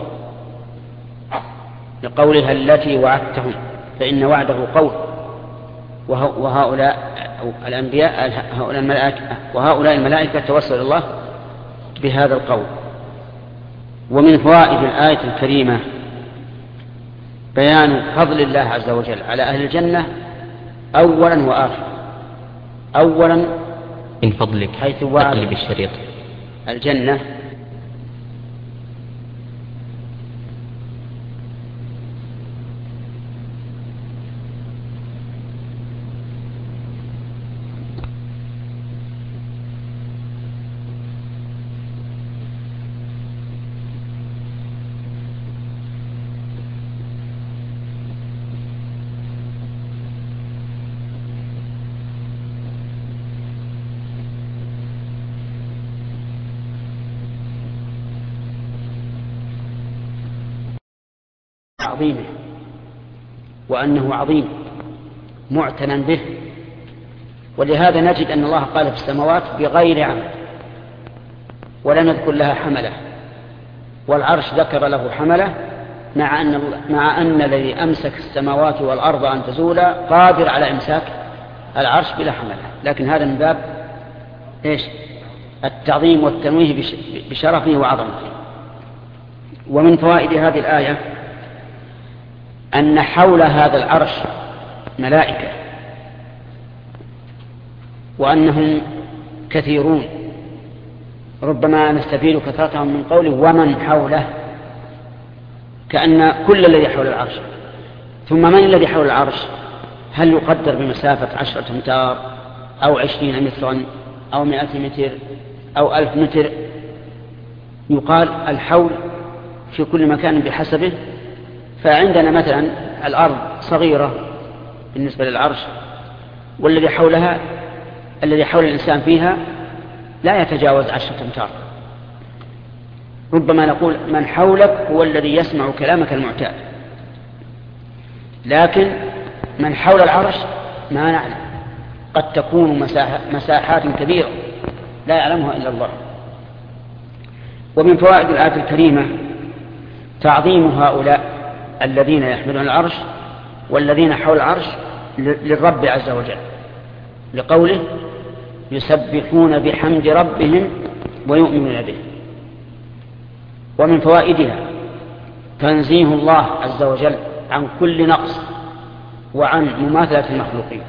لقولها التي وعدتهم فإن وعده قول، وهؤلاء الأنبياء وهؤلاء الملائكة توسل إلى الله بهذا القول. ومن فوائد الآية الكريمة بيان فضل الله عز وجل على أهل الجنة أولا وآخرا. أولا من فضلك حيث وعد بالشريط الجنة عظيمه، وأنه عظيم معتنى به. ولهذا نجد أن الله قال في السماوات بغير عمد ولم يذكر لها حملة، والعرش ذكر له حملة، مع أن الذي أمسك السماوات والأرض أن تزولا قادر على إمساك العرش بلا حملة، لكن هذا من باب التعظيم والتنويه بشرفه وعظمته. ومن فوائد هذه الآية أن حول هذا العرش ملائكة وأنهم كثيرون، ربما نستفيد كثرتهم من قوله ومن حوله، كأن كل الذي حول العرش. ثم من الذي حول العرش؟ هل يقدر بمسافة 10 أمتار أو 20 مترا أو 100 متر أو 1000 متر؟ يقال الحول في كل مكان بحسبه. فعندنا مثلا الأرض صغيرة بالنسبة للعرش، والذي حولها الذي حول الإنسان فيها لا يتجاوز 10 أمتار. ربما نقول من حولك هو الذي يسمع كلامك المعتاد، لكن من حول العرش ما نعلم، قد تكون مساحات كبيرة لا يعلمها إلا الله. ومن فوائد الآية الكريمة تعظيم هؤلاء الذين يحملون العرش والذين حول العرش للرب عز وجل، لقوله يسبحون بحمد ربهم ويؤمنون به. ومن فوائدها تنزيه الله عز وجل عن كل نقص وعن مماثلة المخلوقين،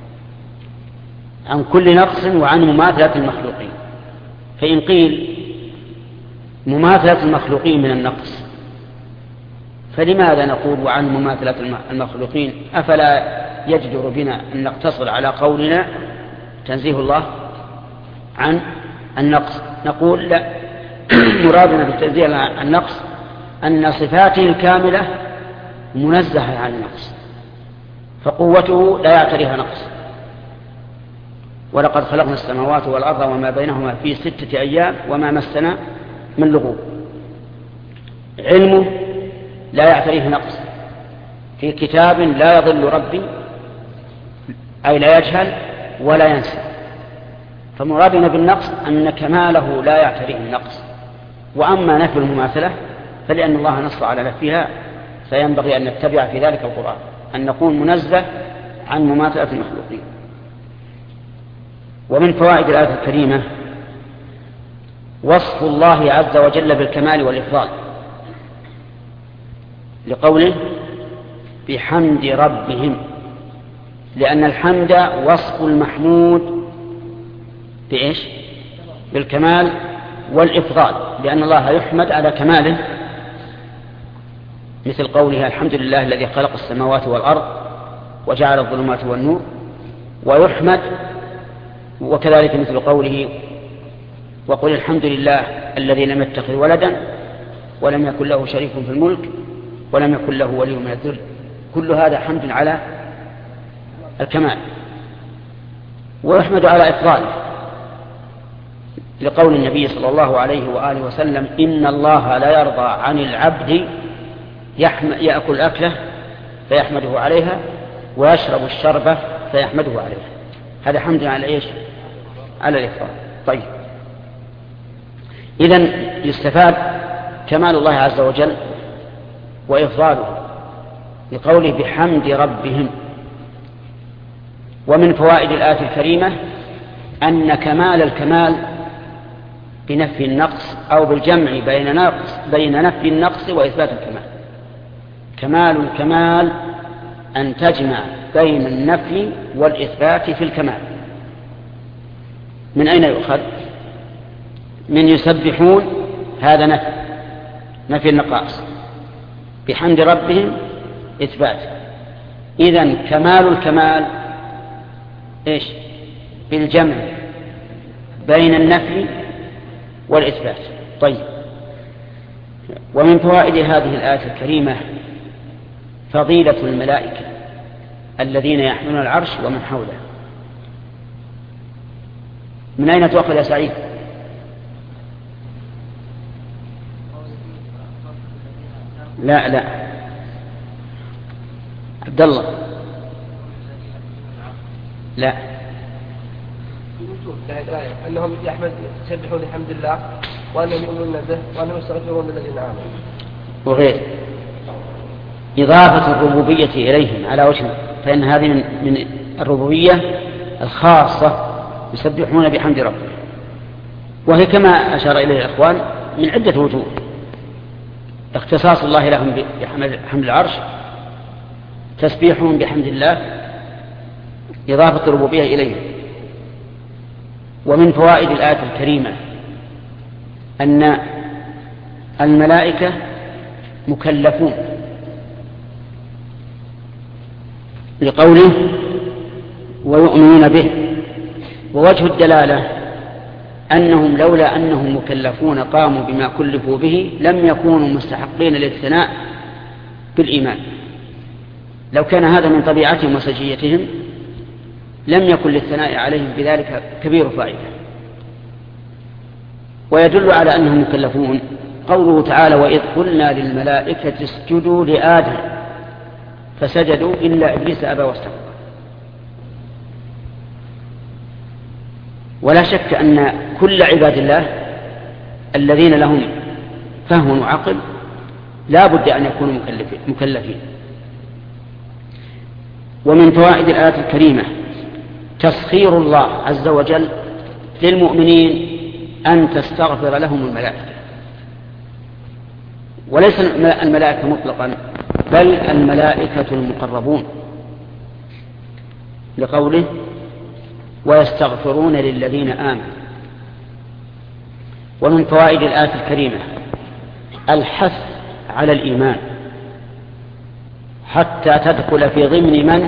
عن كل نقص وعن مماثلة المخلوقين. فإن قيل مماثلة المخلوقين من النقص، فلماذا نقول وعن مماثلة المخلوقين؟ أفلا يجدر بنا أن نقتصر على قولنا تنزيه الله عن النقص؟ نقول لا، مرادنا بالتنزيه عن النقص أن صفاته الكاملة منزهة عن النقص، فقوته لا يعتريها نقص. ولقد خلقنا السماوات والأرض وما بينهما في 6 أيام وما مسنا من لغوب. علمه لا يعتريه نقص، في كتاب لا يضل ربي، أي لا يجهل ولا ينسى. فمرادنا بالنقص أن كماله لا يعتريه النقص. وأما نفي المماثلة فلأن الله نص على نفيها، فينبغي أن نتبع في ذلك القرآن. أن نكون منزه عن مماثلة المخلوقين. ومن فوائد الآية الكريمة وصف الله عز وجل بالكمال والإفضال، لقوله بحمد ربهم، لأن الحمد وصف المحمود بإيش؟ بالكمال والإفضال، لأن الله يحمد على كماله، مثل قوله الحمد لله الذي خلق السماوات والأرض وجعل الظلمات والنور، ويحمد وكذلك مثل قوله وقل الحمد لله الذي لم يتخذ ولدا ولم يكن له شريك في الملك ولم يكن له ولي من الذل. كل هذا حمد على الكمال. ويحمد على إفضاله، لقول النبي صلى الله عليه وآله وسلم إن الله لا يرضى عن العبد يأكل أكله فيحمده عليها ويشرب الشربة فيحمده عليها. هذا حمد على إيش؟ على الإفضال. طيب، إذن يستفاد كمال الله عز وجل وإفضاله لقوله بحمد ربهم. ومن فوائد الآية الكريمة أن كمال الكمال بنفي النقص أو بالجمع بين نفي النقص وإثبات الكمال. كمال الكمال أن تجمع بين النفي والإثبات في الكمال. من أين يؤخذ؟ من يسبحون، هذا نفي النقائص، بحمد ربهم إثبات. إذن كمال الكمال إيش؟ بالجمع بين النفي والإثبات. طيب، ومن فوائد هذه الآية الكريمة فضيلة الملائكة الذين يحملون العرش ومن حوله. من أين تؤخذ يا سعيد؟ لا عبد الله، لا أنهم يسبحون الحمد لله وأنهم يؤمنون به وأنهم يستغفرون للذين آمنوا وغير إضافة الربوبية إليهم على وجه، فإن هذه من الربوبية الخاصة، يسبحون بحمد ربهم، وهي كما أشار إليه الأخوان من عدة وجوه: اختصاص الله لهم بحمد العرش، تسبيحهم بحمد الله، إضافة الربوبية إليهم. ومن فوائد الآية الكريمة أن الملائكة مكلفون، لقوله ويؤمنون به. ووجه الدلالة أنهم لولا أنهم مكلفون قاموا بما كلفوا به لم يكونوا مستحقين للثناء بالإيمان. لو كان هذا من طبيعتهم وسجيتهم لم يكن للثناء عليهم بذلك كبير فائدة. ويدل على أنهم مكلفون قوله تعالى وإذ قلنا للملائكة اسجدوا لآدم فسجدوا إلا إبليس أبى واستكبر. ولا شك أن كل عباد الله الذين لهم فهم وعقل لا بد أن يكونوا مكلفين. ومن فوائد الآية الكريمة تسخير الله عز وجل للمؤمنين أن تستغفر لهم الملائكة، وليس الملائكة مطلقا بل الملائكة المقربون، لقوله ويستغفرون للذين آمنوا. ومن فوائد الآية الكريمة الحث على الإيمان حتى تدخل في ضمن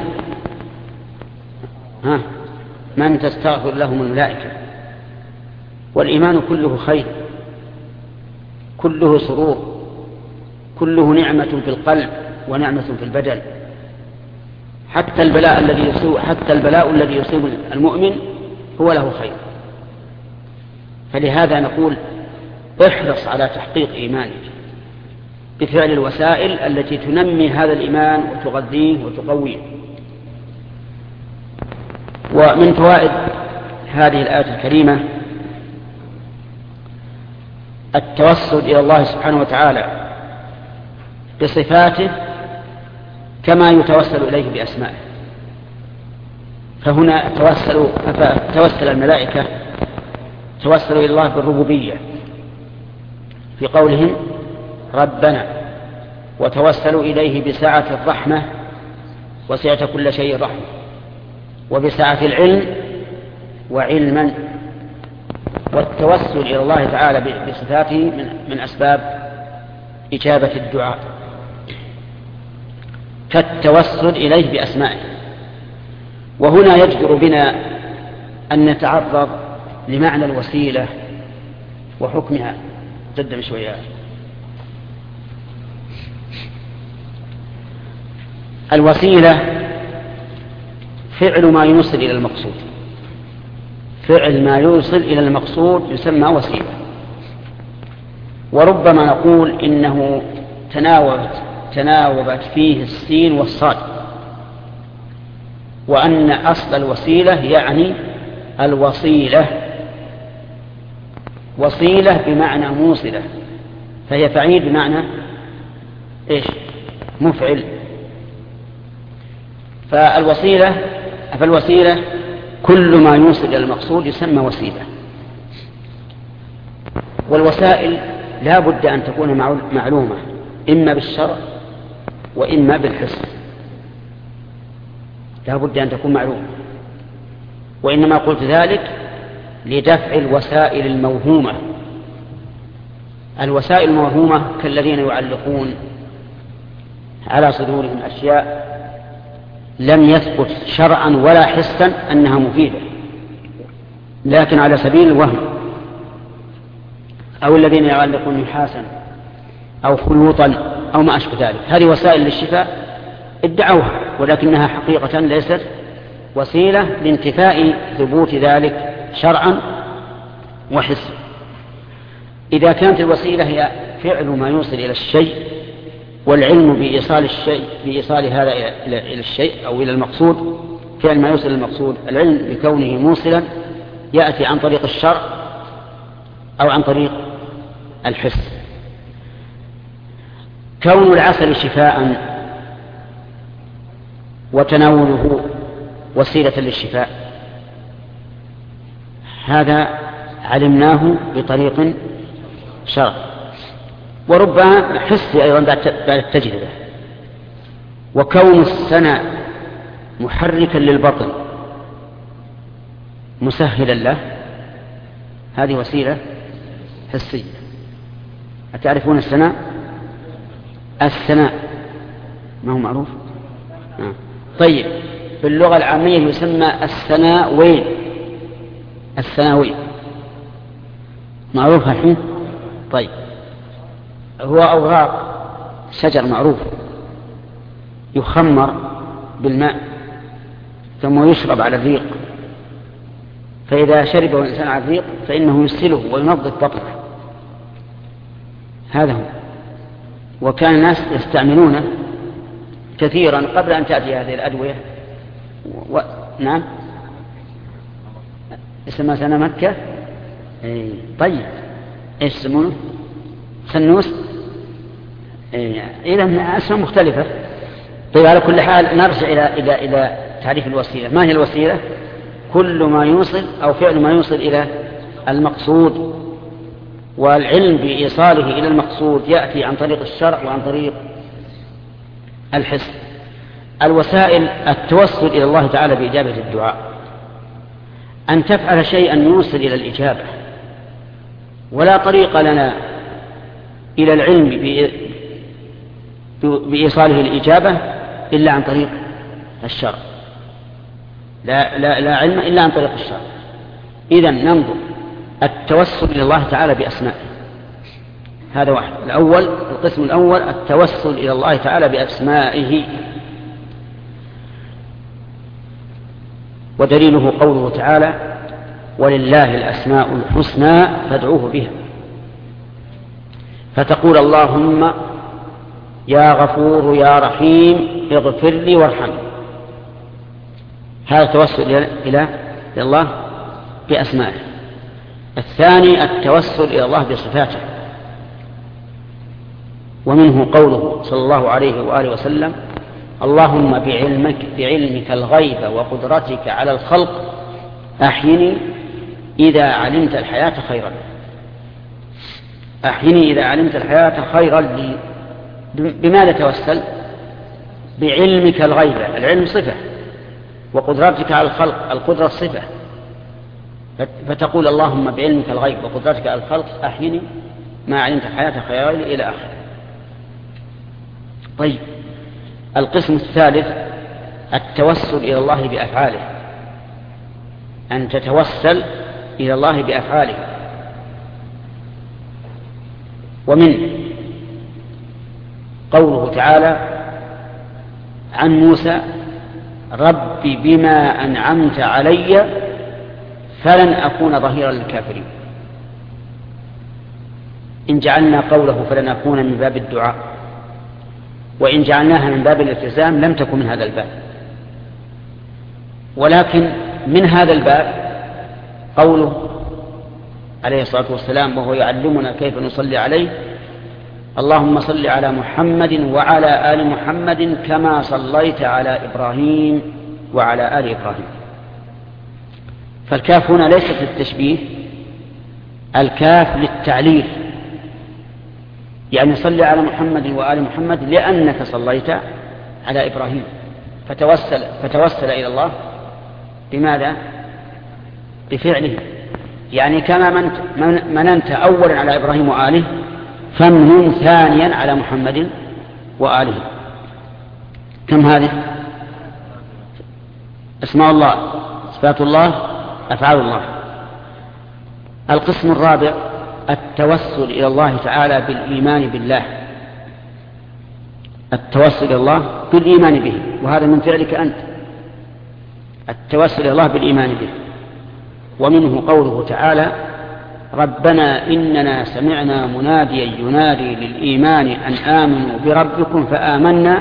من تستغفر لهم الملائكة. والإيمان كله خير، كله سرور، كله نعمة في القلب ونعمة في البدن. حتى البلاء الذي يصيب المؤمن هو له خير. فلهذا نقول احرص على تحقيق إيمانك بفعل الوسائل التي تنمي هذا الإيمان وتغذيه وتقويه. ومن فوائد هذه الآية الكريمة التوسل إلى الله سبحانه وتعالى بصفاته كما يتوسل إليه بأسمائه. فهنا توسل الملائكة توسلوا إلى الله بالربوبية في قولهم ربنا، وتوسلوا إليه بسعة الرحمة وسعة كل شيء رحمة، وبسعة العلم وعلما. والتوسل إلى الله تعالى بصفاته من أسباب إجابة الدعاء، كالتوسل إليه بأسمائه. وهنا يجدر بنا أن نتعرض لمعنى الوسيلة وحكمها. قدم شوية. الوسيلة فعل ما يوصل إلى المقصود، فعل ما يوصل إلى المقصود يسمى وسيلة. وربما نقول إنه تناوبت فيه السين والصاد، وأن أصل الوسيلة يعني الوصيلة، وصيلة بمعنى موصلة، فهي فعيل بمعنى إيش؟ مفعل. فالوسيلة كل ما يوصل إلى المقصود يسمى وسيلة. والوسائل لا بد أن تكون معلومة إما بالشرع وإما بالحس، لا بد أن تكون معلومة. وإنما قلت ذلك لدفع الوسائل الموهومة. الوسائل الموهومة كالذين يعلقون على صدورهم أشياء لم يثبت شرعا ولا حسا أنها مفيدة، لكن على سبيل الوهم، أو الذين يعلقون نحاسا أو خيوطا أو ما أشبه ذلك. هذه وسائل للشفاء ادعوها، ولكنها حقيقة ليست وسيلة لانتفاء ثبوت ذلك شرعا وحسا. إذا كانت الوسيلة هي فعل ما يوصل إلى الشيء، والعلم بإيصال هذا إلى الشيء أو إلى المقصود، فعل ما يوصل إلى المقصود، العلم بكونه موصلا يأتي عن طريق الشرع أو عن طريق الحس. كون العسل شفاء وتناوله وسيلة للشفاء، هذا علمناه بطريق شرع، وربما حسي أيضا بعد التجربة. وكون السنة محركا للبطن مسهلا له، هذه وسيلة حسية. أتعرفون السناء؟ السناء ما هو معروف؟ طيب، في اللغة العامية يسمى السناوين. السناوين معروف الحين؟ طيب، هو أوراق شجر معروف يخمر بالماء ثم يشرب على الريق، فإذا شربه الإنسان على الريق فإنه يسله وينظف بطنه. هذا هو. وكان الناس يستعملونه كثيرا قبل أن تأتي هذه الأدوية. نعم، اسمها سنة مكة. طيب، ايش يسمونه؟ سنوس. إذا أسماء مختلفة. طيب، على كل حال نرجع إلى تعريف الوسيلة. ما هي الوسيلة؟ كل ما يوصل أو فعل ما يوصل إلى المقصود، والعلم بإيصاله إلى المقصود يأتي عن طريق الشرع وعن طريق الحس. الوسائل التوسل إلى الله تعالى بإجابة الدعاء، أن تفعل شيئا يوصل إلى الإجابة، ولا طريق لنا إلى العلم بإيصاله الإجابة إلا عن طريق الشرع. لا علم إلا عن طريق الشرع. إذن ننظر التوسل إلى الله تعالى بأسمائه، هذا واحد. القسم الأول التوسل إلى الله تعالى بأسمائه، ودليله قوله تعالى: ولله الأسماء الحسنى فادعوه بها. فتقول: اللهم يا غفور يا رحيم اغفر لي وارحمني. هذا التوسل إلى الله بأسمائه. الثاني التوسل إلى الله بصفاته، ومنه قوله صلى الله عليه وآله وسلم: اللهم بعلمك الغيب وقدرتك على الخلق أحيني إذا علمت الحياة خيرا. أحيني إذا علمت الحياة خيرا لي. بماذا توسل؟ بعلمك الغيب. العلم صفة، وقدرتك على الخلق القدرة صفة، فتقول اللهم بعلمك الغيب وقدرتك على الخلق أحيني ما علمت الحياة خيرا لي إلى آخره. طيب، القسم الثالث التوسل إلى الله بأفعاله، أن تتوسل إلى الله بأفعاله. ومن قوله تعالى عن موسى رب بما أنعمت علي فلن أكون ظهيرا للكافرين. إن جعلنا قوله فلن أكون من باب الدعاء، وإن جعلناها من باب الالتزام لم تكن من هذا الباب. ولكن من هذا الباب قوله عليه الصلاة والسلام وهو يعلمنا كيف نصلي عليه: اللهم صل على محمد وعلى آل محمد كما صليت على إبراهيم وعلى آل إبراهيم. فالكاف هنا ليست للتشبيه، الكاف للتعليل، يعني صل على محمد وآل محمد لأنك صليت على إبراهيم. فتوسل إلى الله بماذا؟ بفعله. يعني كما مننت أولا على إبراهيم وآله فمن ثانيا على محمد وآله. كم هذه؟ اسماء الله، صفات الله، أفعال الله. القسم الرابع التوسل إلى الله تعالى بالإيمان بالله. التوسل إلى الله بالإيمان به، وهذا من فعلك أنت. التوسل إلى الله بالإيمان به. ومنه قوله تعالى ربنا إننا سمعنا مناديا ينادي للإيمان أن آمنوا بربكم فآمنا،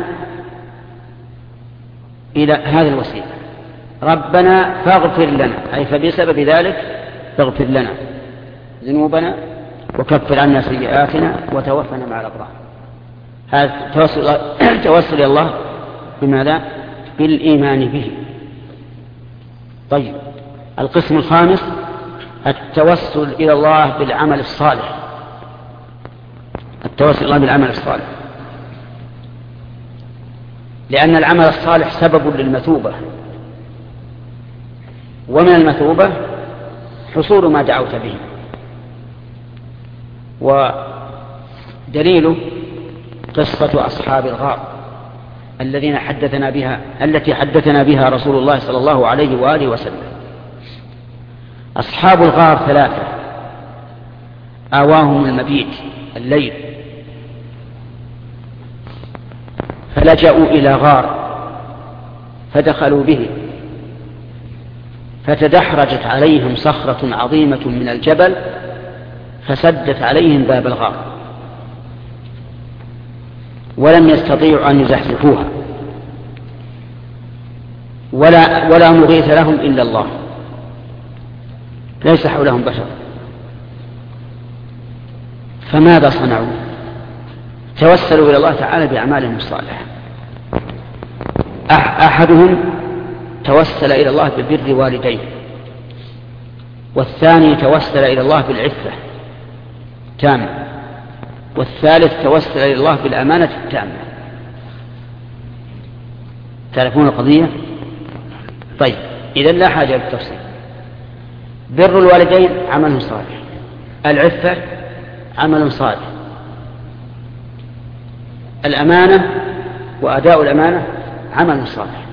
إلى هذا الوسيلة. ربنا فاغفر لنا، أي فبسبب ذلك فاغفر لنا ذنوبنا وكفر عنا سيئاتنا وتوفنا مع الأبرار. هذا توسل إلى الله بماذا؟ بالإيمان به. طيب، القسم الخامس التوسل إلى الله بالعمل الصالح. التوسل إلى الله بالعمل الصالح، لأن العمل الصالح سبب للمثوبة، ومن المثوبة حصول ما دعوت به. ودليله قصة أصحاب الغار التي حدثنا بها رسول الله صلى الله عليه وآله وسلم. أصحاب الغار ثلاثة آواهم المبيت الليل، فلجأوا إلى غار فدخلوا به، فتدحرجت عليهم صخرة عظيمة من الجبل فسدت عليهم باب الغار، ولم يستطيعوا أن يزحزحوها، ولا مغيث لهم إلا الله، ليس حولهم بشر. فماذا صنعوا؟ توسلوا إلى الله تعالى بأعمالهم الصالحة. أحدهم توسل إلى الله ببر والديه، والثاني توسل إلى الله بالعفة تامة، والثالث توسل إلى الله بالأمانة التامة. تعرفون القضية؟ طيب، إذن لا حاجة للتفصيل. بر الوالدين عمل صالح، العفة عمل صالح، الأمانة وأداء الأمانة عمل صالح.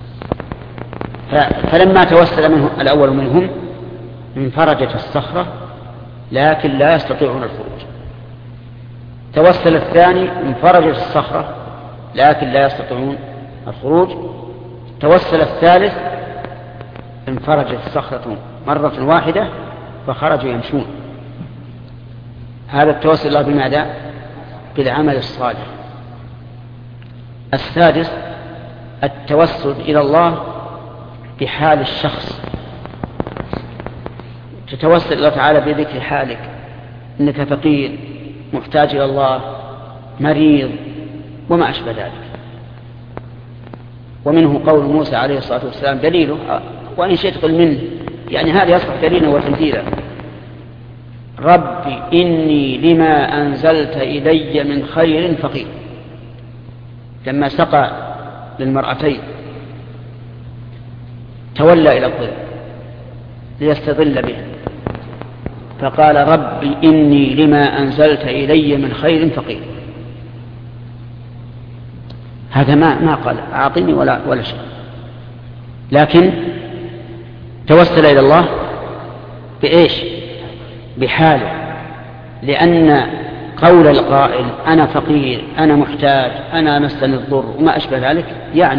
فلما توسل منه الأول منهم انفرجت الصخرة لكن لا يستطيعون الخروج. توسل الثاني انفرجت الصخرة لكن لا يستطيعون الخروج. توسل الثالث انفرجت الصخرة مرة واحدة فخرجوا يمشون. هذا التوسل الله بماذا؟ بالعمل الصالح. السادس التوسل إلى الله بحال الشخص. تتوسل الله تعالى بذكر حالك، إنك فقير محتاج إلى الله، مريض، وما أشبه ذلك. ومنه قول موسى عليه الصلاة والسلام دليله، وإن شئت قل منه، يعني هذا يصلح دليلا وتنفيذا: رب إني لما أنزلت إلي من خير فقير. لما سقى للمرأتين تولى إلى الظل ليستظل به، فقال رب إني لما أنزلت إلي من خير فقير. هذا ما قال أعطني ولا شيء، لكن توسل إلى الله بإيش؟ بحاله، لأن قول القائل أنا فقير أنا محتاج أنا مسني الضر وما أشبه ذلك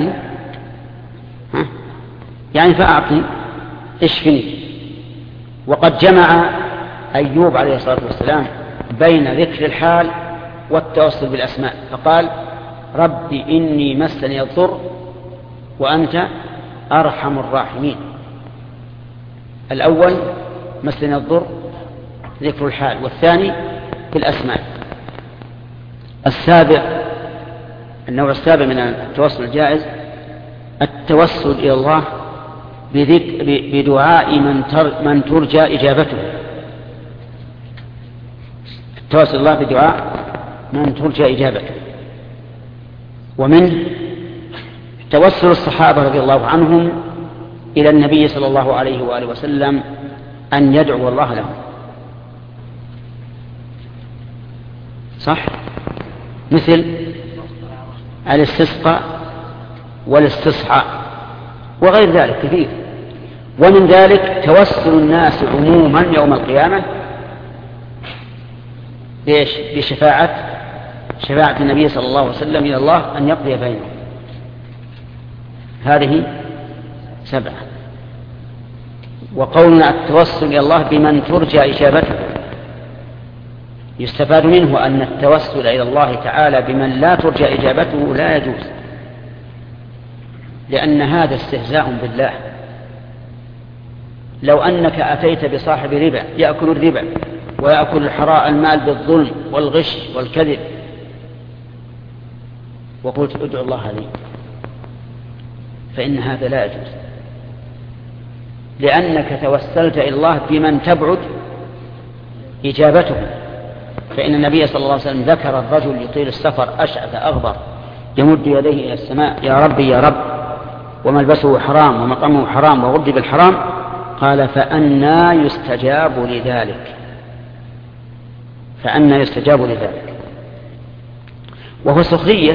يعني فأعطني اشفني. وقد جمع أيوب عليه الصلاة والسلام بين ذكر الحال والتوسل بالأسماء، فقال رب إني مسني الضر وأنت أرحم الراحمين. الأول مسني الضر ذكر الحال، والثاني بالأسماء. النوع السابع من التوسل الجائز التوسل إلى الله بدعاء من ترجى إجابته. التوسل الله بدعاء من ترجى إجابته، ومنه توسل الصحابة رضي الله عنهم إلى النبي صلى الله عليه وآله وسلم أن يدعو الله لهم، صح؟ مثل الاستسقاء والاستصحاء وغير ذلك كثير. ومن ذلك توسل الناس عموما يوم القيامة بشفاعة النبي صلى الله عليه وسلم إلى الله أن يقضي بينهم. هذه 7. وقولنا التوسل إلى الله بمن ترجى إجابته يستفاد منه أن التوسل إلى الله تعالى بمن لا ترجى إجابته لا يجوز، لأن هذا استهزاء بالله. لو أنك أتيت بصاحب ربا يأكل الربا ويأكل المال بالظلم والغش والكذب وقلت ادعو الله لي، فإن هذا لا يجوز، لأنك توسلت إلى الله بمن تبعد إجابته. فإن النبي صلى الله عليه وسلم ذكر الرجل يطيل السفر أشعث أغبر يمد يديه إلى السماء يا ربي يا رب، وملبسه حرام ومطعمه حرام وغذي بالحرام، قال فأنى يستجاب لذلك، فأنى يستجاب لذلك. وهو سخرية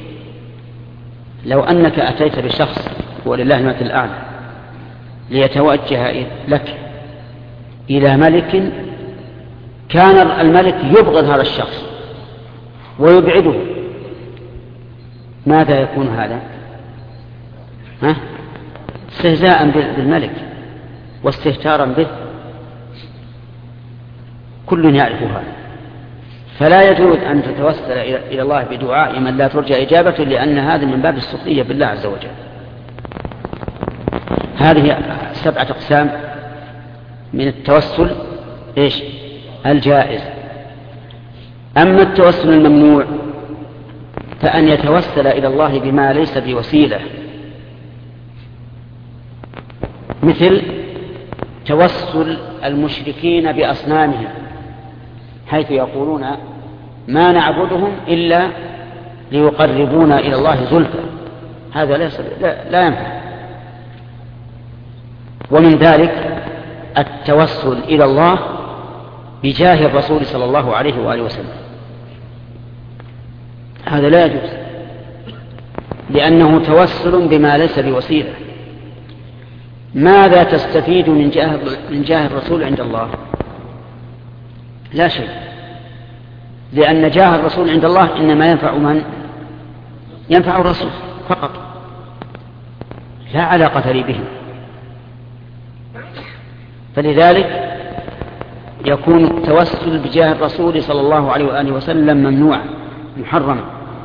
لو أنك أتيت بشخص ولله المثل الأعلى ليتوجه لك إلى ملك كان الملك يبغض هذا الشخص ويبعده، ماذا يكون هذا؟ استهزاء بالملك واستهتارا به، كل يعرف هذا. فلا يجوز أن تتوسل إلى الله بدعاء من لا ترجى إجابته، لأن هذا من باب السخرية بالله عز وجل. هذه 7 أقسام من التوسل الجائز. أما التوسل الممنوع فأن يتوسل إلى الله بما ليس بوسيلة، مثل توسل المشركين بأصنامهم، حيث يقولون ما نعبدهم إلا ليقربونا إلى الله زلفى، هذا لا ينفع. ومن ذلك التوسل إلى الله بجاه الرسول صلى الله عليه وآله وسلم، هذا لا يجوز، لأنه توسل بما ليس بوسيلة. ماذا تستفيد من جاه الرسول عند الله؟ لا شيء، لأن جاه الرسول عند الله إنما ينفع من ينفع الرسول فقط، لا علاقة لي به. فلذلك يكون التوسل بجاه الرسول صلى الله عليه وآله وسلم ممنوعا محرما،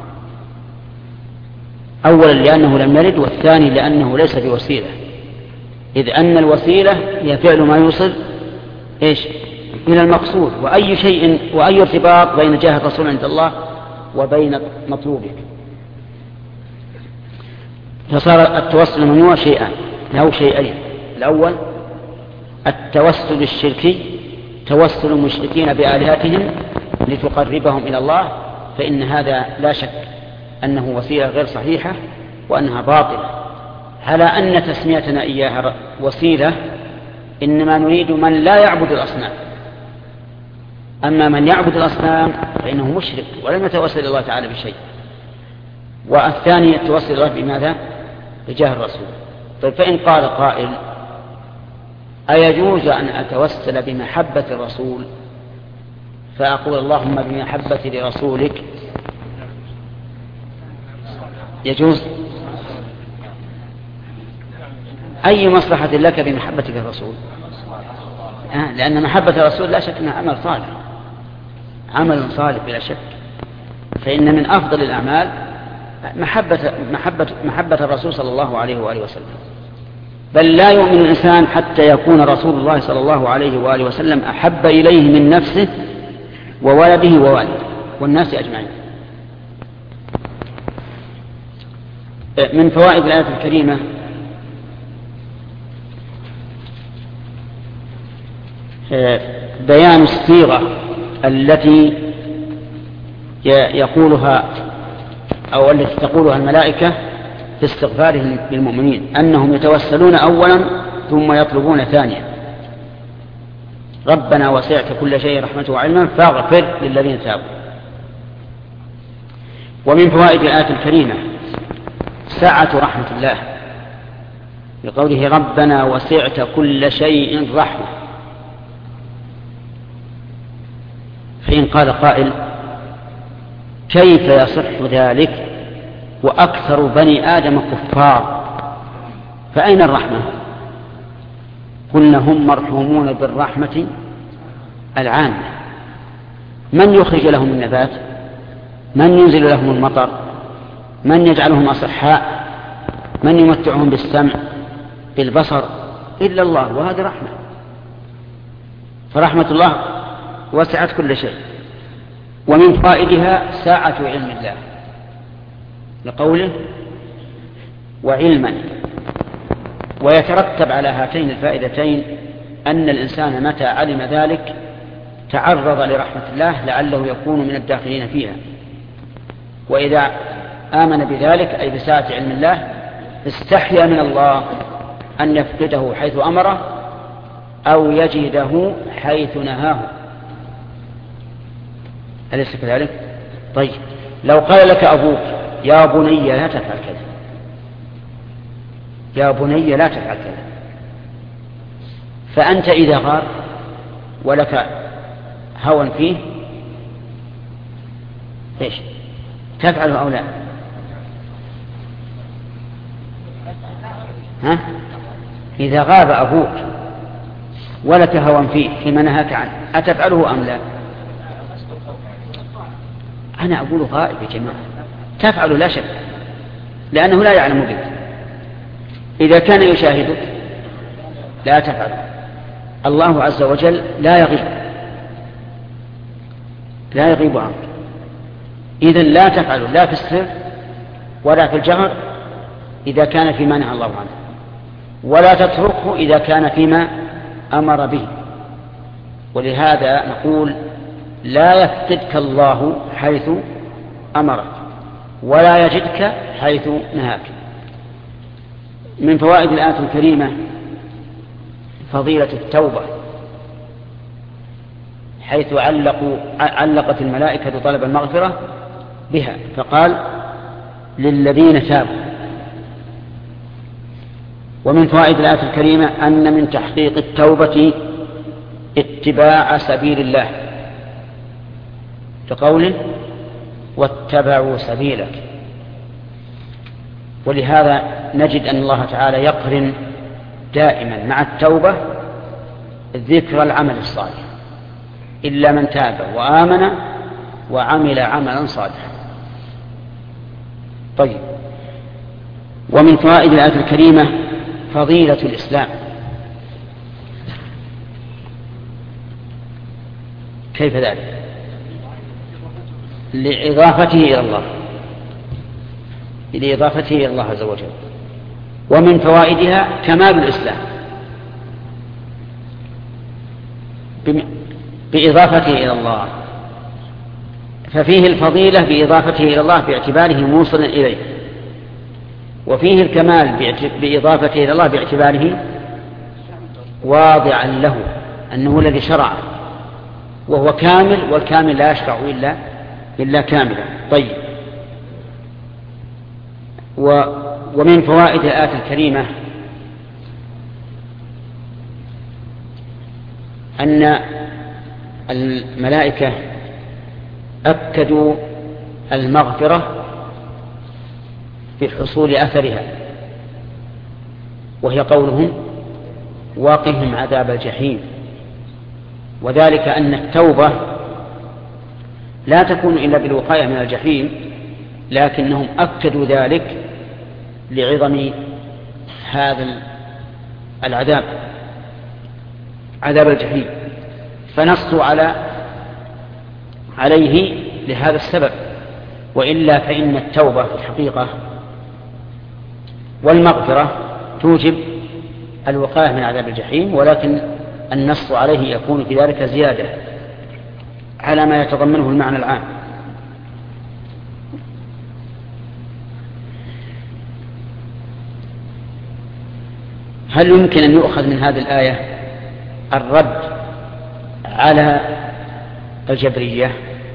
أولا لأنه لم يرد، والثاني لأنه ليس بوسيلة، إذ أن الوسيلة هي فعل ما يوصل إلى المقصود. وأي ارتباط بين جاه الرسول عند الله وبين مطلوبك. فصار التوسل الممنوع شيئان له شيئين. الأول التوسل الشركي، توسل المشركين بآلهتهم لتقربهم إلى الله، فإن هذا لا شك أنه وسيلة غير صحيحة وأنها باطلة، على أن تسميتنا إياها وسيلة إنما نريد من لا يعبد الأصنام. أما من يعبد الأصنام فإنه مشرك ولم يتوسل إلى الله تعالى بشيء. والثاني التوسل إلى الله بماذا؟ بجاه الرسول. طيب فإن قال قائل أيجوز أن أتوسل بمحبة الرسول فأقول اللهم بمحبة لرسولك؟ يجوز؟ أي مصلحة لك بمحبة الرسول؟ لأن محبة الرسول لا شك أنها عمل صالح، عمل صالح بلا شك، فإن من أفضل الأعمال محبة الرسول صلى الله عليه وآله وسلم. بل لا يؤمن الإنسان حتى يكون رسول الله صلى الله عليه وآله وسلم أحب إليه من نفسه وولده ووالده والناس أجمعين. من فوائد الآية الكريمة بيان الصيغة التي يقولها أو التي تقولها الملائكة في استغفارهم للمؤمنين، أنهم يتوسلون أولا ثم يطلبون ثانيا. ربنا وسعت كل شيء رحمة وعلما فاغفر للذين تابوا. ومن فوائد الآية الكريمة سعة رحمة الله بقوله ربنا وسعت كل شيء رحمة. فإن قال قائل كيف يصح ذلك وأكثر بني آدم كفار، فأين الرحمة؟ قلنا هم مرحومون بالرحمة العامة. من يخرج لهم النبات؟ من ينزل لهم المطر؟ من يجعلهم أصحاء؟ من يمتعهم بالسمع بالبصر؟ إلا الله، وهذه رحمة. فرحمة الله وسعت كل شيء. ومن فائدها ساعة علم الله لقوله وعلما. ويترتب على هاتين الفائدتين أن الإنسان متى علم ذلك تعرض لرحمة الله لعله يكون من الداخلين فيها، وإذا آمن بذلك أي بساعة علم الله استحيا من الله أن يفقده حيث أمره أو يجده حيث نهاه. أليس كذلك؟ طيب لو قال لك أبوك يا بني لا تفعل كذا، يا بني لا تفعل كذا، فأنت إذا غار ولك هوى فيه إيش تفعله أو لا؟ ها؟ إذا غاب أبوك ولك هوى فيه فيما نهاك عنه أتفعله أم لا؟ أنا أقول غائب يا جماعة، تفعل لا شك لأنه لا يعلم بك. إذا كان يشاهدك لا تفعل. الله عز وجل لا يغيب عنك، إذن لا تفعل لا في السر ولا في الجهر إذا كان فيما نهى الله عنه، ولا تتركه إذا كان فيما أمر به. ولهذا نقول لا يفتدك الله حيث أمرك ولا يجدك حيث نهاك. من فوائد الآية الكريمة فضيلة التوبة، حيث علقت الملائكة طلب المغفرة بها فقال للذين تابوا. ومن فوائد الآية الكريمة أن من تحقيق التوبة اتباع سبيل الله كقوله واتبعوا سبيلك. ولهذا نجد أن الله تعالى يقرن دائما مع التوبة ذكر العمل الصالح إلا من تاب وآمن وعمل عملا صالحا. طيب ومن فوائد الآية الكريمة فضيلة الإسلام. كيف ذلك؟ لإضافته إلى الله عز وجل. ومن فوائدها كمال الإسلام بإضافته إلى الله، ففيه الفضيلة بإضافته إلى الله باعتباره موصلا إليه، وفيه الكمال بإضافته إلى الله باعتباره واضعا له أنه الذي شرعه، وهو كامل، والكامل لا يشرع إلا كاملا. طيب، ومن فوائد الآية الكريمة أن الملائكة أكدوا المغفرة بحصول أثرها، وهي قولهم واقهم عذاب الجحيم، وذلك أن التوبة لا تكون إلا بالوقاية من الجحيم، لكنهم أكدوا ذلك لعظم هذا العذاب، عذاب الجحيم، فنصوا عليه لهذا السبب. وإلا فإن التوبة في الحقيقة والمغفرة توجب الوقاية من عذاب الجحيم، ولكن النص عليه يكون في ذلك زيادة على ما يتضمنه المعنى العام. هل يمكن أن يؤخذ من هذه الآية الرد على الجبرية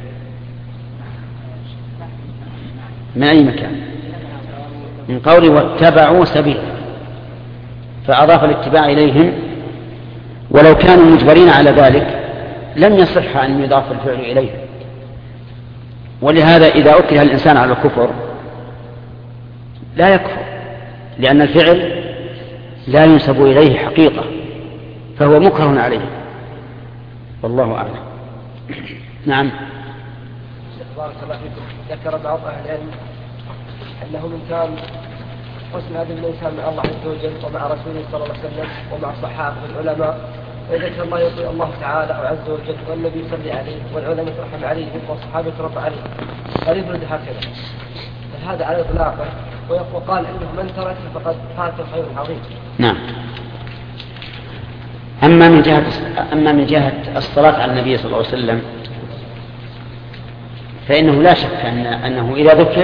من أي مكان؟ من قوله واتبعوا سبيله، فأضاف الاتباع إليهم، ولو كانوا مجبرين على ذلك لم يصح أن يضاف الفعل إليه. ولهذا إذا أكره الإنسان على الكفر لا يكفر، لأن الفعل لا ينسب إليه حقيقة، فهو مكره عليه، والله أعلم. نعم. بارك الله فيكم. ذكر بعض أهل العلم أنه من كان حسن هذا الإنسان مع الله عز وجل ومع رسوله صلى الله عليه وسلم ومع الصحابة والعلماء، وإذا كان الله يطيع الله تعالى أو عز وجل والنبي يصلي عليه والعلماء يترحم عليه والصحابة يترضى عليه، قد يفرد هكذا، فهذا على إطلاقه، وقال إنه من ترك فقد فات الخير العظيم. نعم. أما من جهة الصلاة على النبي صلى الله عليه وسلم فإنه لا شك أنه إذا ذكر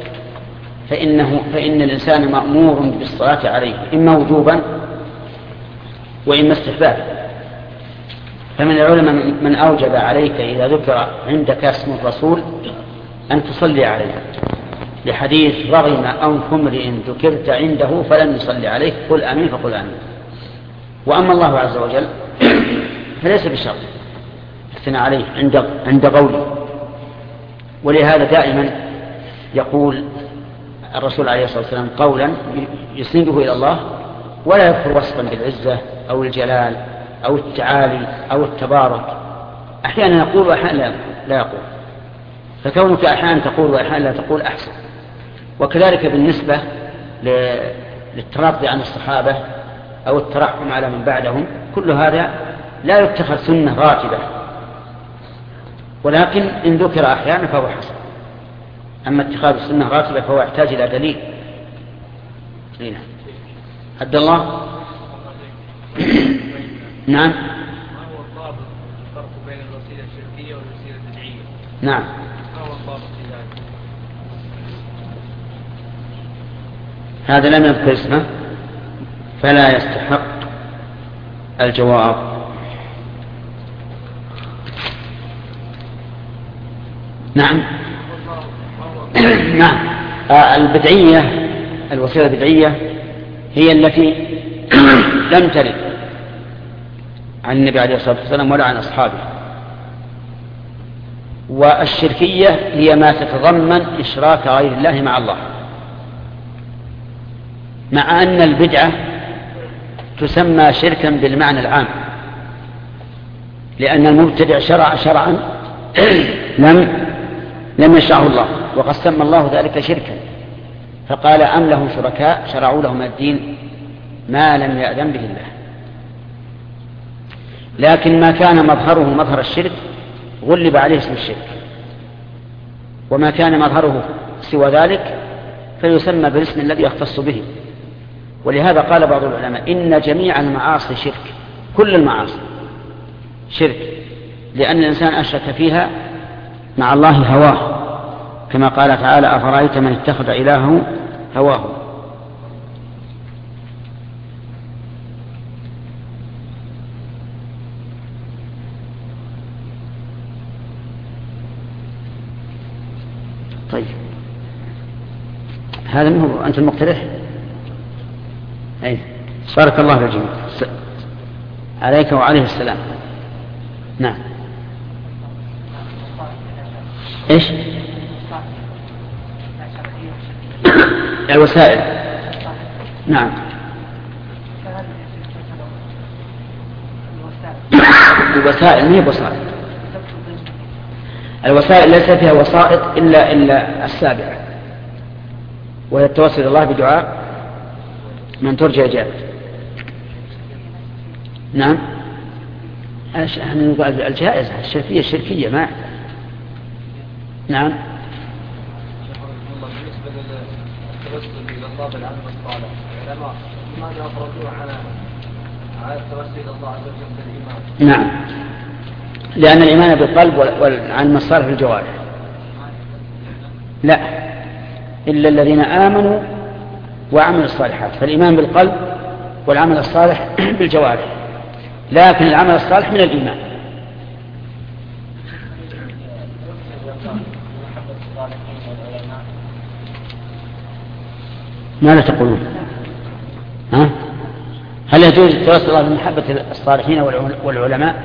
فإن الإنسان مأمور بالصلاة عليه، إما وجوبا وإما استحبابا. فمن العلماء من أوجب عليك إذا ذكر عندك اسم الرسول أن تصلي عليه، لحديث رغم أنف امرئ ذكرت عنده فلن يصلي عليك قل آمين فقل آمين. وأما الله عز وجل فليس بشرط الثناء عليه عند قوله، ولهذا دائما يقول الرسول عليه الصلاة والسلام قولا يسنده إلى الله ولا يذكر وصفا بالعزة أو الجلال أو التعالي أو التبارك، أحيانا يقول وأحيانا لا يقول، فكونك أحيانا تقول وأحيانا لا تقول أحسن. وكذلك بالنسبة للتراضي عن الصحابة أو الترحم على من بعدهم، كل هذا لا يتخذ سنة راتبة، ولكن إن ذكر أحيانا فهو حسن. أما اتخاذ السنة راتبة فهو يحتاج إلى دليل. هنا عبد الله. نعم. ما هو الضابط الفرق بين الوسيلة الشركية والوسيلة البدعية؟ نعم. ما هو الضابط في ذلك؟ هذا لم يذكر اسمه فلا يستحق الجواب. نعم. نعم. البدعية، الوسيلة البدعية هي التي لم ترد عن النبي عليه الصلاة والسلام ولا عن أصحابه. والشركية هي ما تتضمن إشراك غير الله مع الله، مع أن البدعة تسمى شركا بالمعنى العام، لأن المبتدع شرعا لم يشرعه الله، وقد سمى الله ذلك شركا، فقال أم لهم شركاء شرعوا لهم الدين ما لم يأذن به الله. لكن ما كان مظهره مظهر الشرك غلب عليه اسم الشرك، وما كان مظهره سوى ذلك فيسمى بالاسم الذي يختص به. ولهذا قال بعض العلماء إن جميع المعاصي شرك، كل المعاصي شرك، لأن الإنسان أشرك فيها مع الله هواه، كما قال تعالى أفرأيت من اتخذ إلهه هواه. طيب هذا من هو أنت المقترح؟ أي بارك الله في الجميع، عليك وعليه السلام. نعم. إيش؟ الوسائل. نعم. الوسائل ما هي وسائط. الوسائل ليس فيها وسائط إلا السابعة، وهي التوسل الله بدعاء من ترجى إجابته. نعم. الجائزة الشركية ما. نعم. بالنسبة للتوسل إلى الله بالعمل الصالح، العلماء لماذا أفردوه على التوسل إلى الله عز وجل بالإيمان؟ نعم، لأن الإيمان بالقلب والعمل الصالح بالجوارح. لا، إلا الذين آمنوا وعملوا الصالحات، فالإيمان بالقلب والعمل الصالح بالجوارح، لكن العمل الصالح من الإيمان. ماذا تقولون؟ هل يجوز التوسل الله بمحبة الصالحين والعلماء؟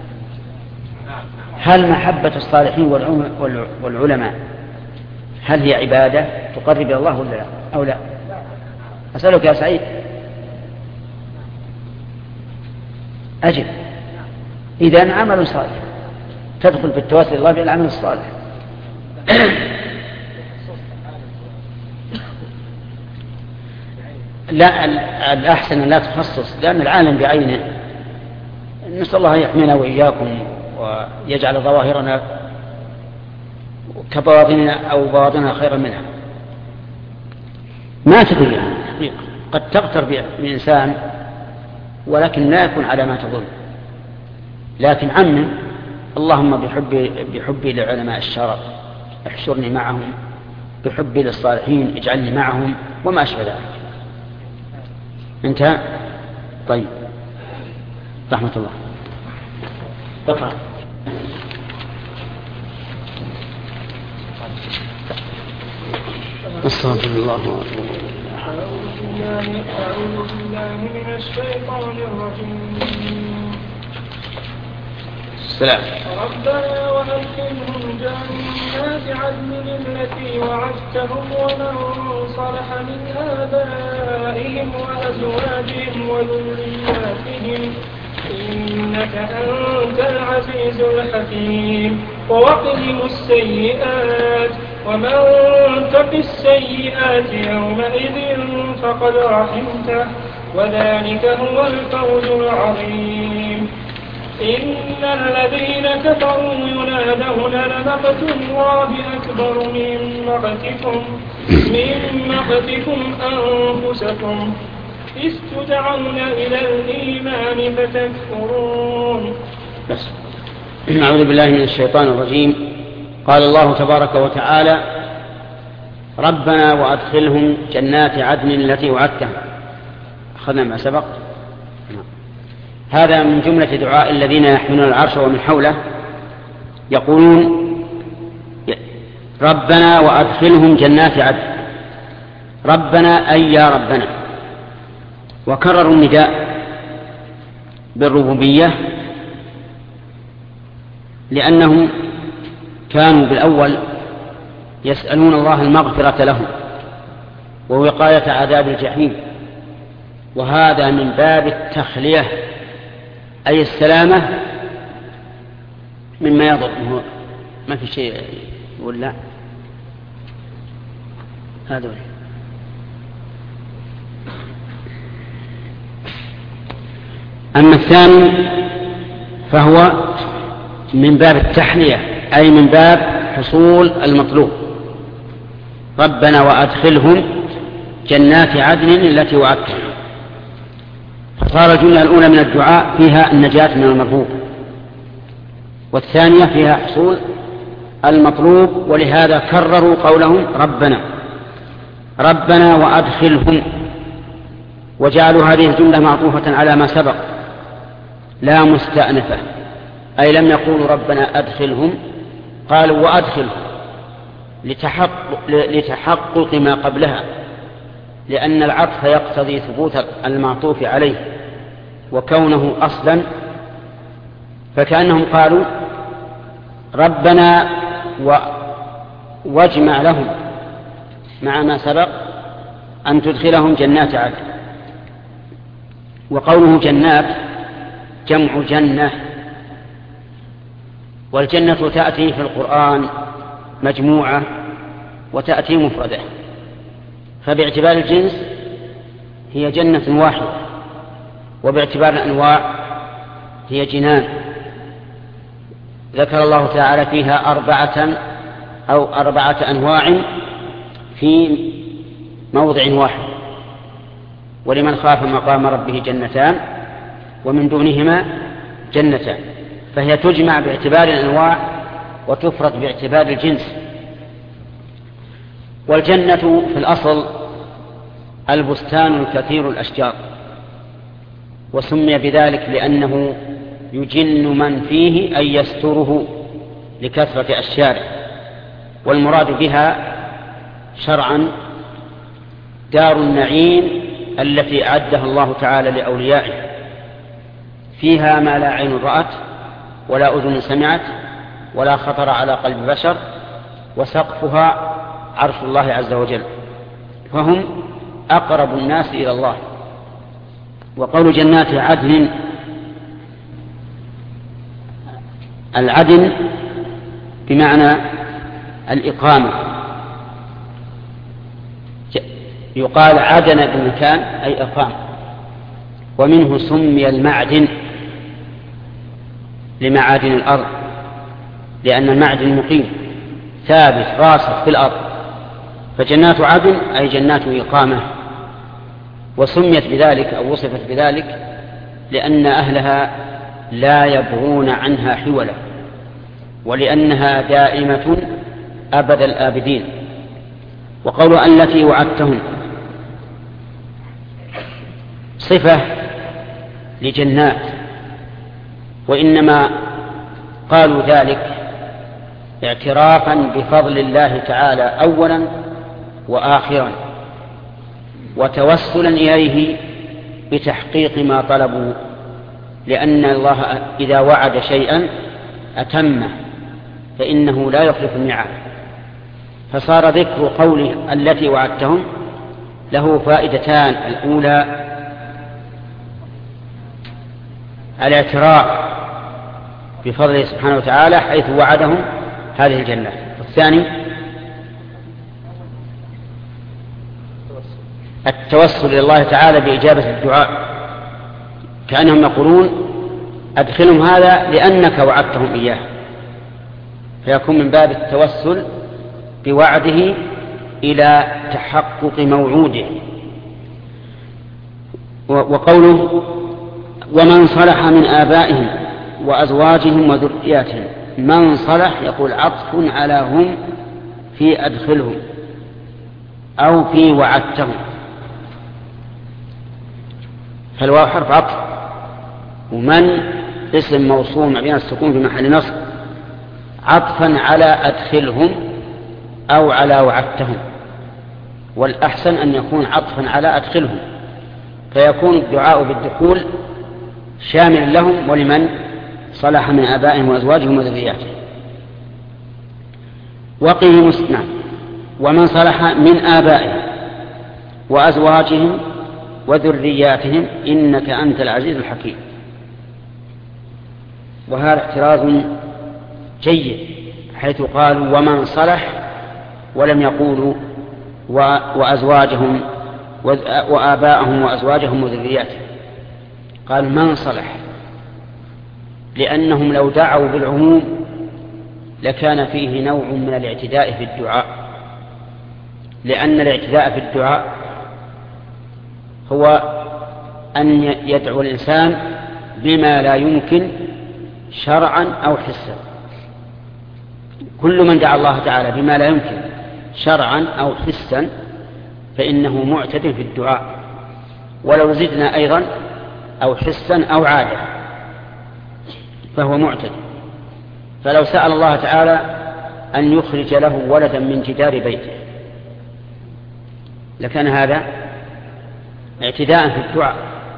هل محبة الصالحين والعلماء هل هي عبادة تقرب إلى الله ولا لا؟ أو لا؟ أسألك يا سعيد. أجب. إذن عمل صالح تدخل في التوسل الله بالعمل الصالح. لا، الأحسن لا تخصص، لأن العالم بعينه. نسأل الله يحمينا وإياكم ويجعل ظواهرنا كبواطننا أو بواطننا خيرا منها. ما تدري حقيقة، قد تغتر بإنسان ولكن لا يكون على ما تظن، لكن عمم اللهم بحبي لعلماء الشرع احشرني معهم، بحبي للصالحين اجعلني معهم، وما أشبه ذلك. انتهى. طيب رحمة الله. اقرأ. استغفر الله واتوب اليه. أعوذ بالله من الشيطان الرجيم. السلام. ربنا وأدخلهم جنات عدن التي وعدتهم ومن صلح من آبائهم وأزواجهم وذرياتهم إنك أنت العزيز الحكيم. ووقهم السيئات ومن تق السيئات يومئذ فقد رحمته وذلك هو الفوز العظيم. إن الذين كفروا ينادون لمقت الله أكبر من مقتكم أنفسكم إذ تدعون إلى الإيمان فتكفرون. بس. أعوذ بالله من الشيطان الرجيم. قال الله تبارك وتعالى ربنا وأدخلهم جنات عدن التي وعدتهم. أخذنا ما سبق. هذا من جملة دعاء الذين يحملون العرش ومن حوله، يقولون ربنا وأدخلهم جنات عدن. ربنا أي يا ربنا، وكرروا النداء بالربوبية لأنهم كانوا بالأول يسألون الله المغفرة لهم ووقاية عذاب الجحيم، وهذا من باب التخلية أي السلامة مما يضر. ما في شيء ولا هذا. أما الثاني فهو من باب التحلية أي من باب حصول المطلوب. ربنا وأدخلهم جنات عدن التي وعدتهم. فصار الجملة الأولى من الدعاء فيها النجاة من المطلوب، والثانية فيها حصول المطلوب، ولهذا كرروا قولهم ربنا وأدخلهم، وجعلوا هذه الجملة معطوفة على ما سبق لا مستأنفة، أي لم يقولوا ربنا أدخلهم، قالوا وأدخلهم لتحقق ما قبلها، لأن العطف يقتضي ثبوت المعطوف عليه وكونه أصلا، فكأنهم قالوا ربنا واجمع لهم مع ما سبق أن تدخلهم جنات عدن. وقوله جنات جمع جنة، والجنة تأتي في القرآن مجموعة وتأتي مفردة، فباعتبار الجنس هي جنة واحدة، وباعتبار الأنواع هي جنان. ذكر الله تعالى فيها أربعة أنواع في موضع واحد، ولمن خاف مقام ربه جنتان ومن دونهما جنتان، فهي تجمع باعتبار الأنواع وتفرد باعتبار الجنس. والجنة في الأصل البستان الكثير الأشجار، وسمي بذلك لأنه يجن من فيه أي يستره لكثرة أشجاره، والمراد بها شرعا دار النعيم التي أعدها الله تعالى لأوليائه، فيها ما لا عين رأت ولا أذن سمعت ولا خطر على قلب بشر، وسقفها عرش الله عز وجل، فهم أقرب الناس إلى الله. وقول جنات عدن، العدن بمعنى الإقامة، يقال عدن بالمكان أي أقام، ومنه سمي المعدن لمعادن الأرض، لأن المعدن مقيم ثابت راسخ في الأرض، فجنات عدن أي جنات إقامة. وسميت بذلك أو وصفت بذلك لأن أهلها لا يبغون عنها حولا، ولأنها دائمة أبد الآبدين. وقولوا التي وعدتهم صفة لجنات، وإنما قالوا ذلك اعترافا بفضل الله تعالى أولا وآخرا، وتوسلا إليه بتحقيق ما طلبوا، لأن الله إذا وعد شيئا أتمه، فإنه لا يخلف الميعاد. فصار ذكر قوله التي وعدتهم له فائدتان: الأولى الاعتراف بفضله سبحانه وتعالى حيث وعدهم هذه الجنة، والثاني التوسل إلى الله تعالى بإجابة الدعاء، كأنهم يقولون أدخلهم هذا لأنك وعدتهم إياه، فيكون من باب التوسل بوعده إلى تحقق موعوده. وقوله ومن صلح من آبائهم وأزواجهم وذرياتهم، من صلح يقول عطف على هم في أدخلهم أو في وعدتهم، فالواو حرف عطف، ومن اسم موصول مبني على السكون في محل نصب عطفا على أدخلهم أو على وعدتهم، والأحسن أن يكون عطفا على أدخلهم، فيكون الدعاء بالدخول شامل لهم ولمن صلح من آبائهم وأزواجهم وذرياتهم. وقهم اسمع ومن صلح من آبائهم وأزواجهم وذرياتهم إنك أنت العزيز الحكيم. وهذا اعتراض جيد حيث قالوا ومن صلح ولم يقولوا وأزواجهم وآبائهم وأزواجهم وذرياتهم، قال من صلح، لأنهم لو دعوا بالعموم لكان فيه نوع من الاعتداء في الدعاء، لأن الاعتداء في الدعاء هو أن يدعو الإنسان بما لا يمكن شرعا أو حسا. كل من دعا الله تعالى بما لا يمكن شرعا أو حسا فإنه معتد في الدعاء، ولو زدنا أيضا أو حسا أو عادة فهو معتد. فلو سأل الله تعالى أن يخرج له ولدا من جدار بيته لكان هذا اعتداء في الدعاء.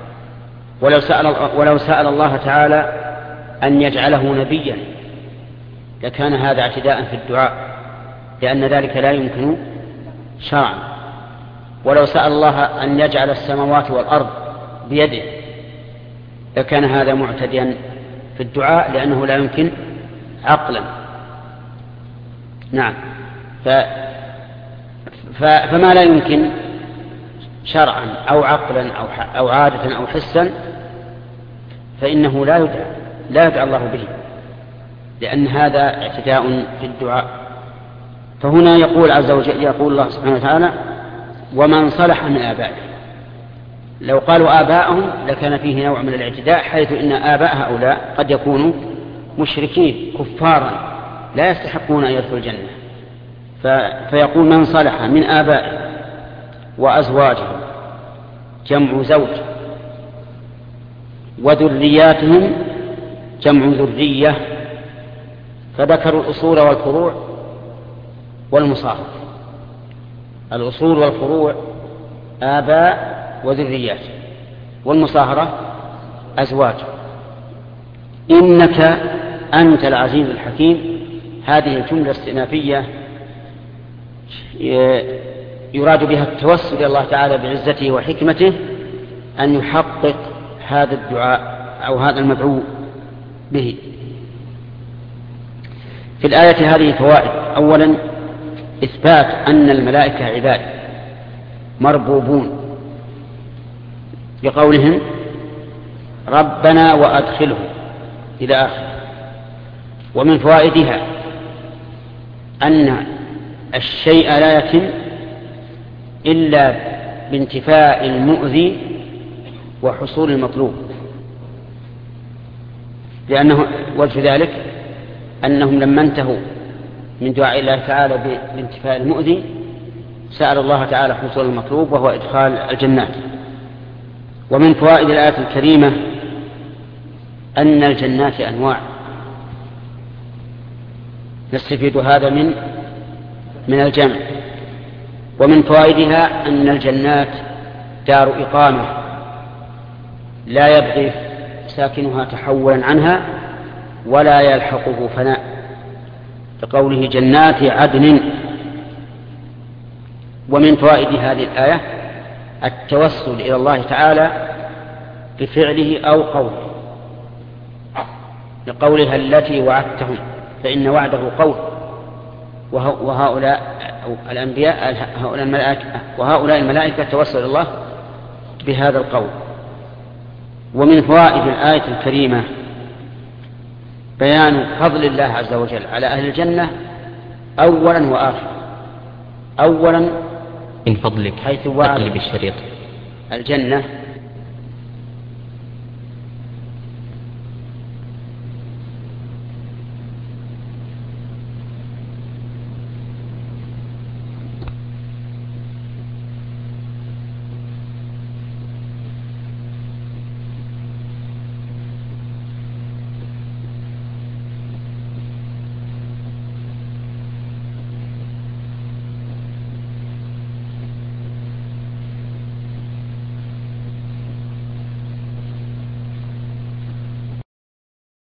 ولو سأل الله تعالى أن يجعله نبيا لكان هذا اعتداء في الدعاء، لأن ذلك لا يمكن شرعا. ولو سأل الله أن يجعل السماوات والأرض بيده لكان هذا معتديا في الدعاء، لأنه لا يمكن عقلا. نعم. فما لا يمكن شرعا أو عقلا أو عادة أو حسا فإنه لا يدعى الله به، لأن هذا اعتداء في الدعاء. فهنا يقول عز وجل، يقول الله سبحانه وتعالى: ومن صلح من آبائه. لو قالوا آباءهم لكان فيه نوع من الاعتداء، حيث إن آباء هؤلاء قد يكونوا مشركين كفارا لا يستحقون أن يدخلوا الجنة. فيقول من صلح من آبائه وأزواجهم جمع زوج، وذرياتهم جمع ذرية، فذكروا الأصول والفروع والمصاهرة. الأصول والفروع آباء وذريات، والمصاهرة أزواج. إنك أنت العزيز الحكيم، هذه الجملة الاستئنافية يراد بها التوسل إلى الله تعالى بعزته وحكمته أن يحقق هذا الدعاء أو هذا المدعو به. في الآية هذه فوائد. أولا إثبات أن الملائكة عباد مربوبون بقولهم ربنا وأدخلهم إلى آخر. ومن فوائدها أن الشيء لا يتم إلا بانتفاء المؤذي وحصول المطلوب، لأنه وجه ذلك أنهم لما انتهوا من دعاء الله تعالى بانتفاء المؤذي سأل الله تعالى حصول المطلوب وهو إدخال الجنات. ومن فوائد الآية الكريمة أن الجنات أنواع، نستفيد هذا من الجمع. ومن فوائدها أن الجنات دار إقامة لا يبغي ساكنها تحولا عنها ولا يلحقه فناء، كقوله جنات عدن. ومن فوائد هذه الآية التوسل إلى الله تعالى بفعله أو قوله، لقولها التي وعدتهم، فإن وعده قول، وهؤلاء الأنبياء وهؤلاء الملائكة توسل إلى الله بهذا القول. ومن فوائد الآية الكريمة بيان فضل الله عز وجل على أهل الجنة أولا وآخرا. أولا من فضلك حيث وعد بالشريط الجنة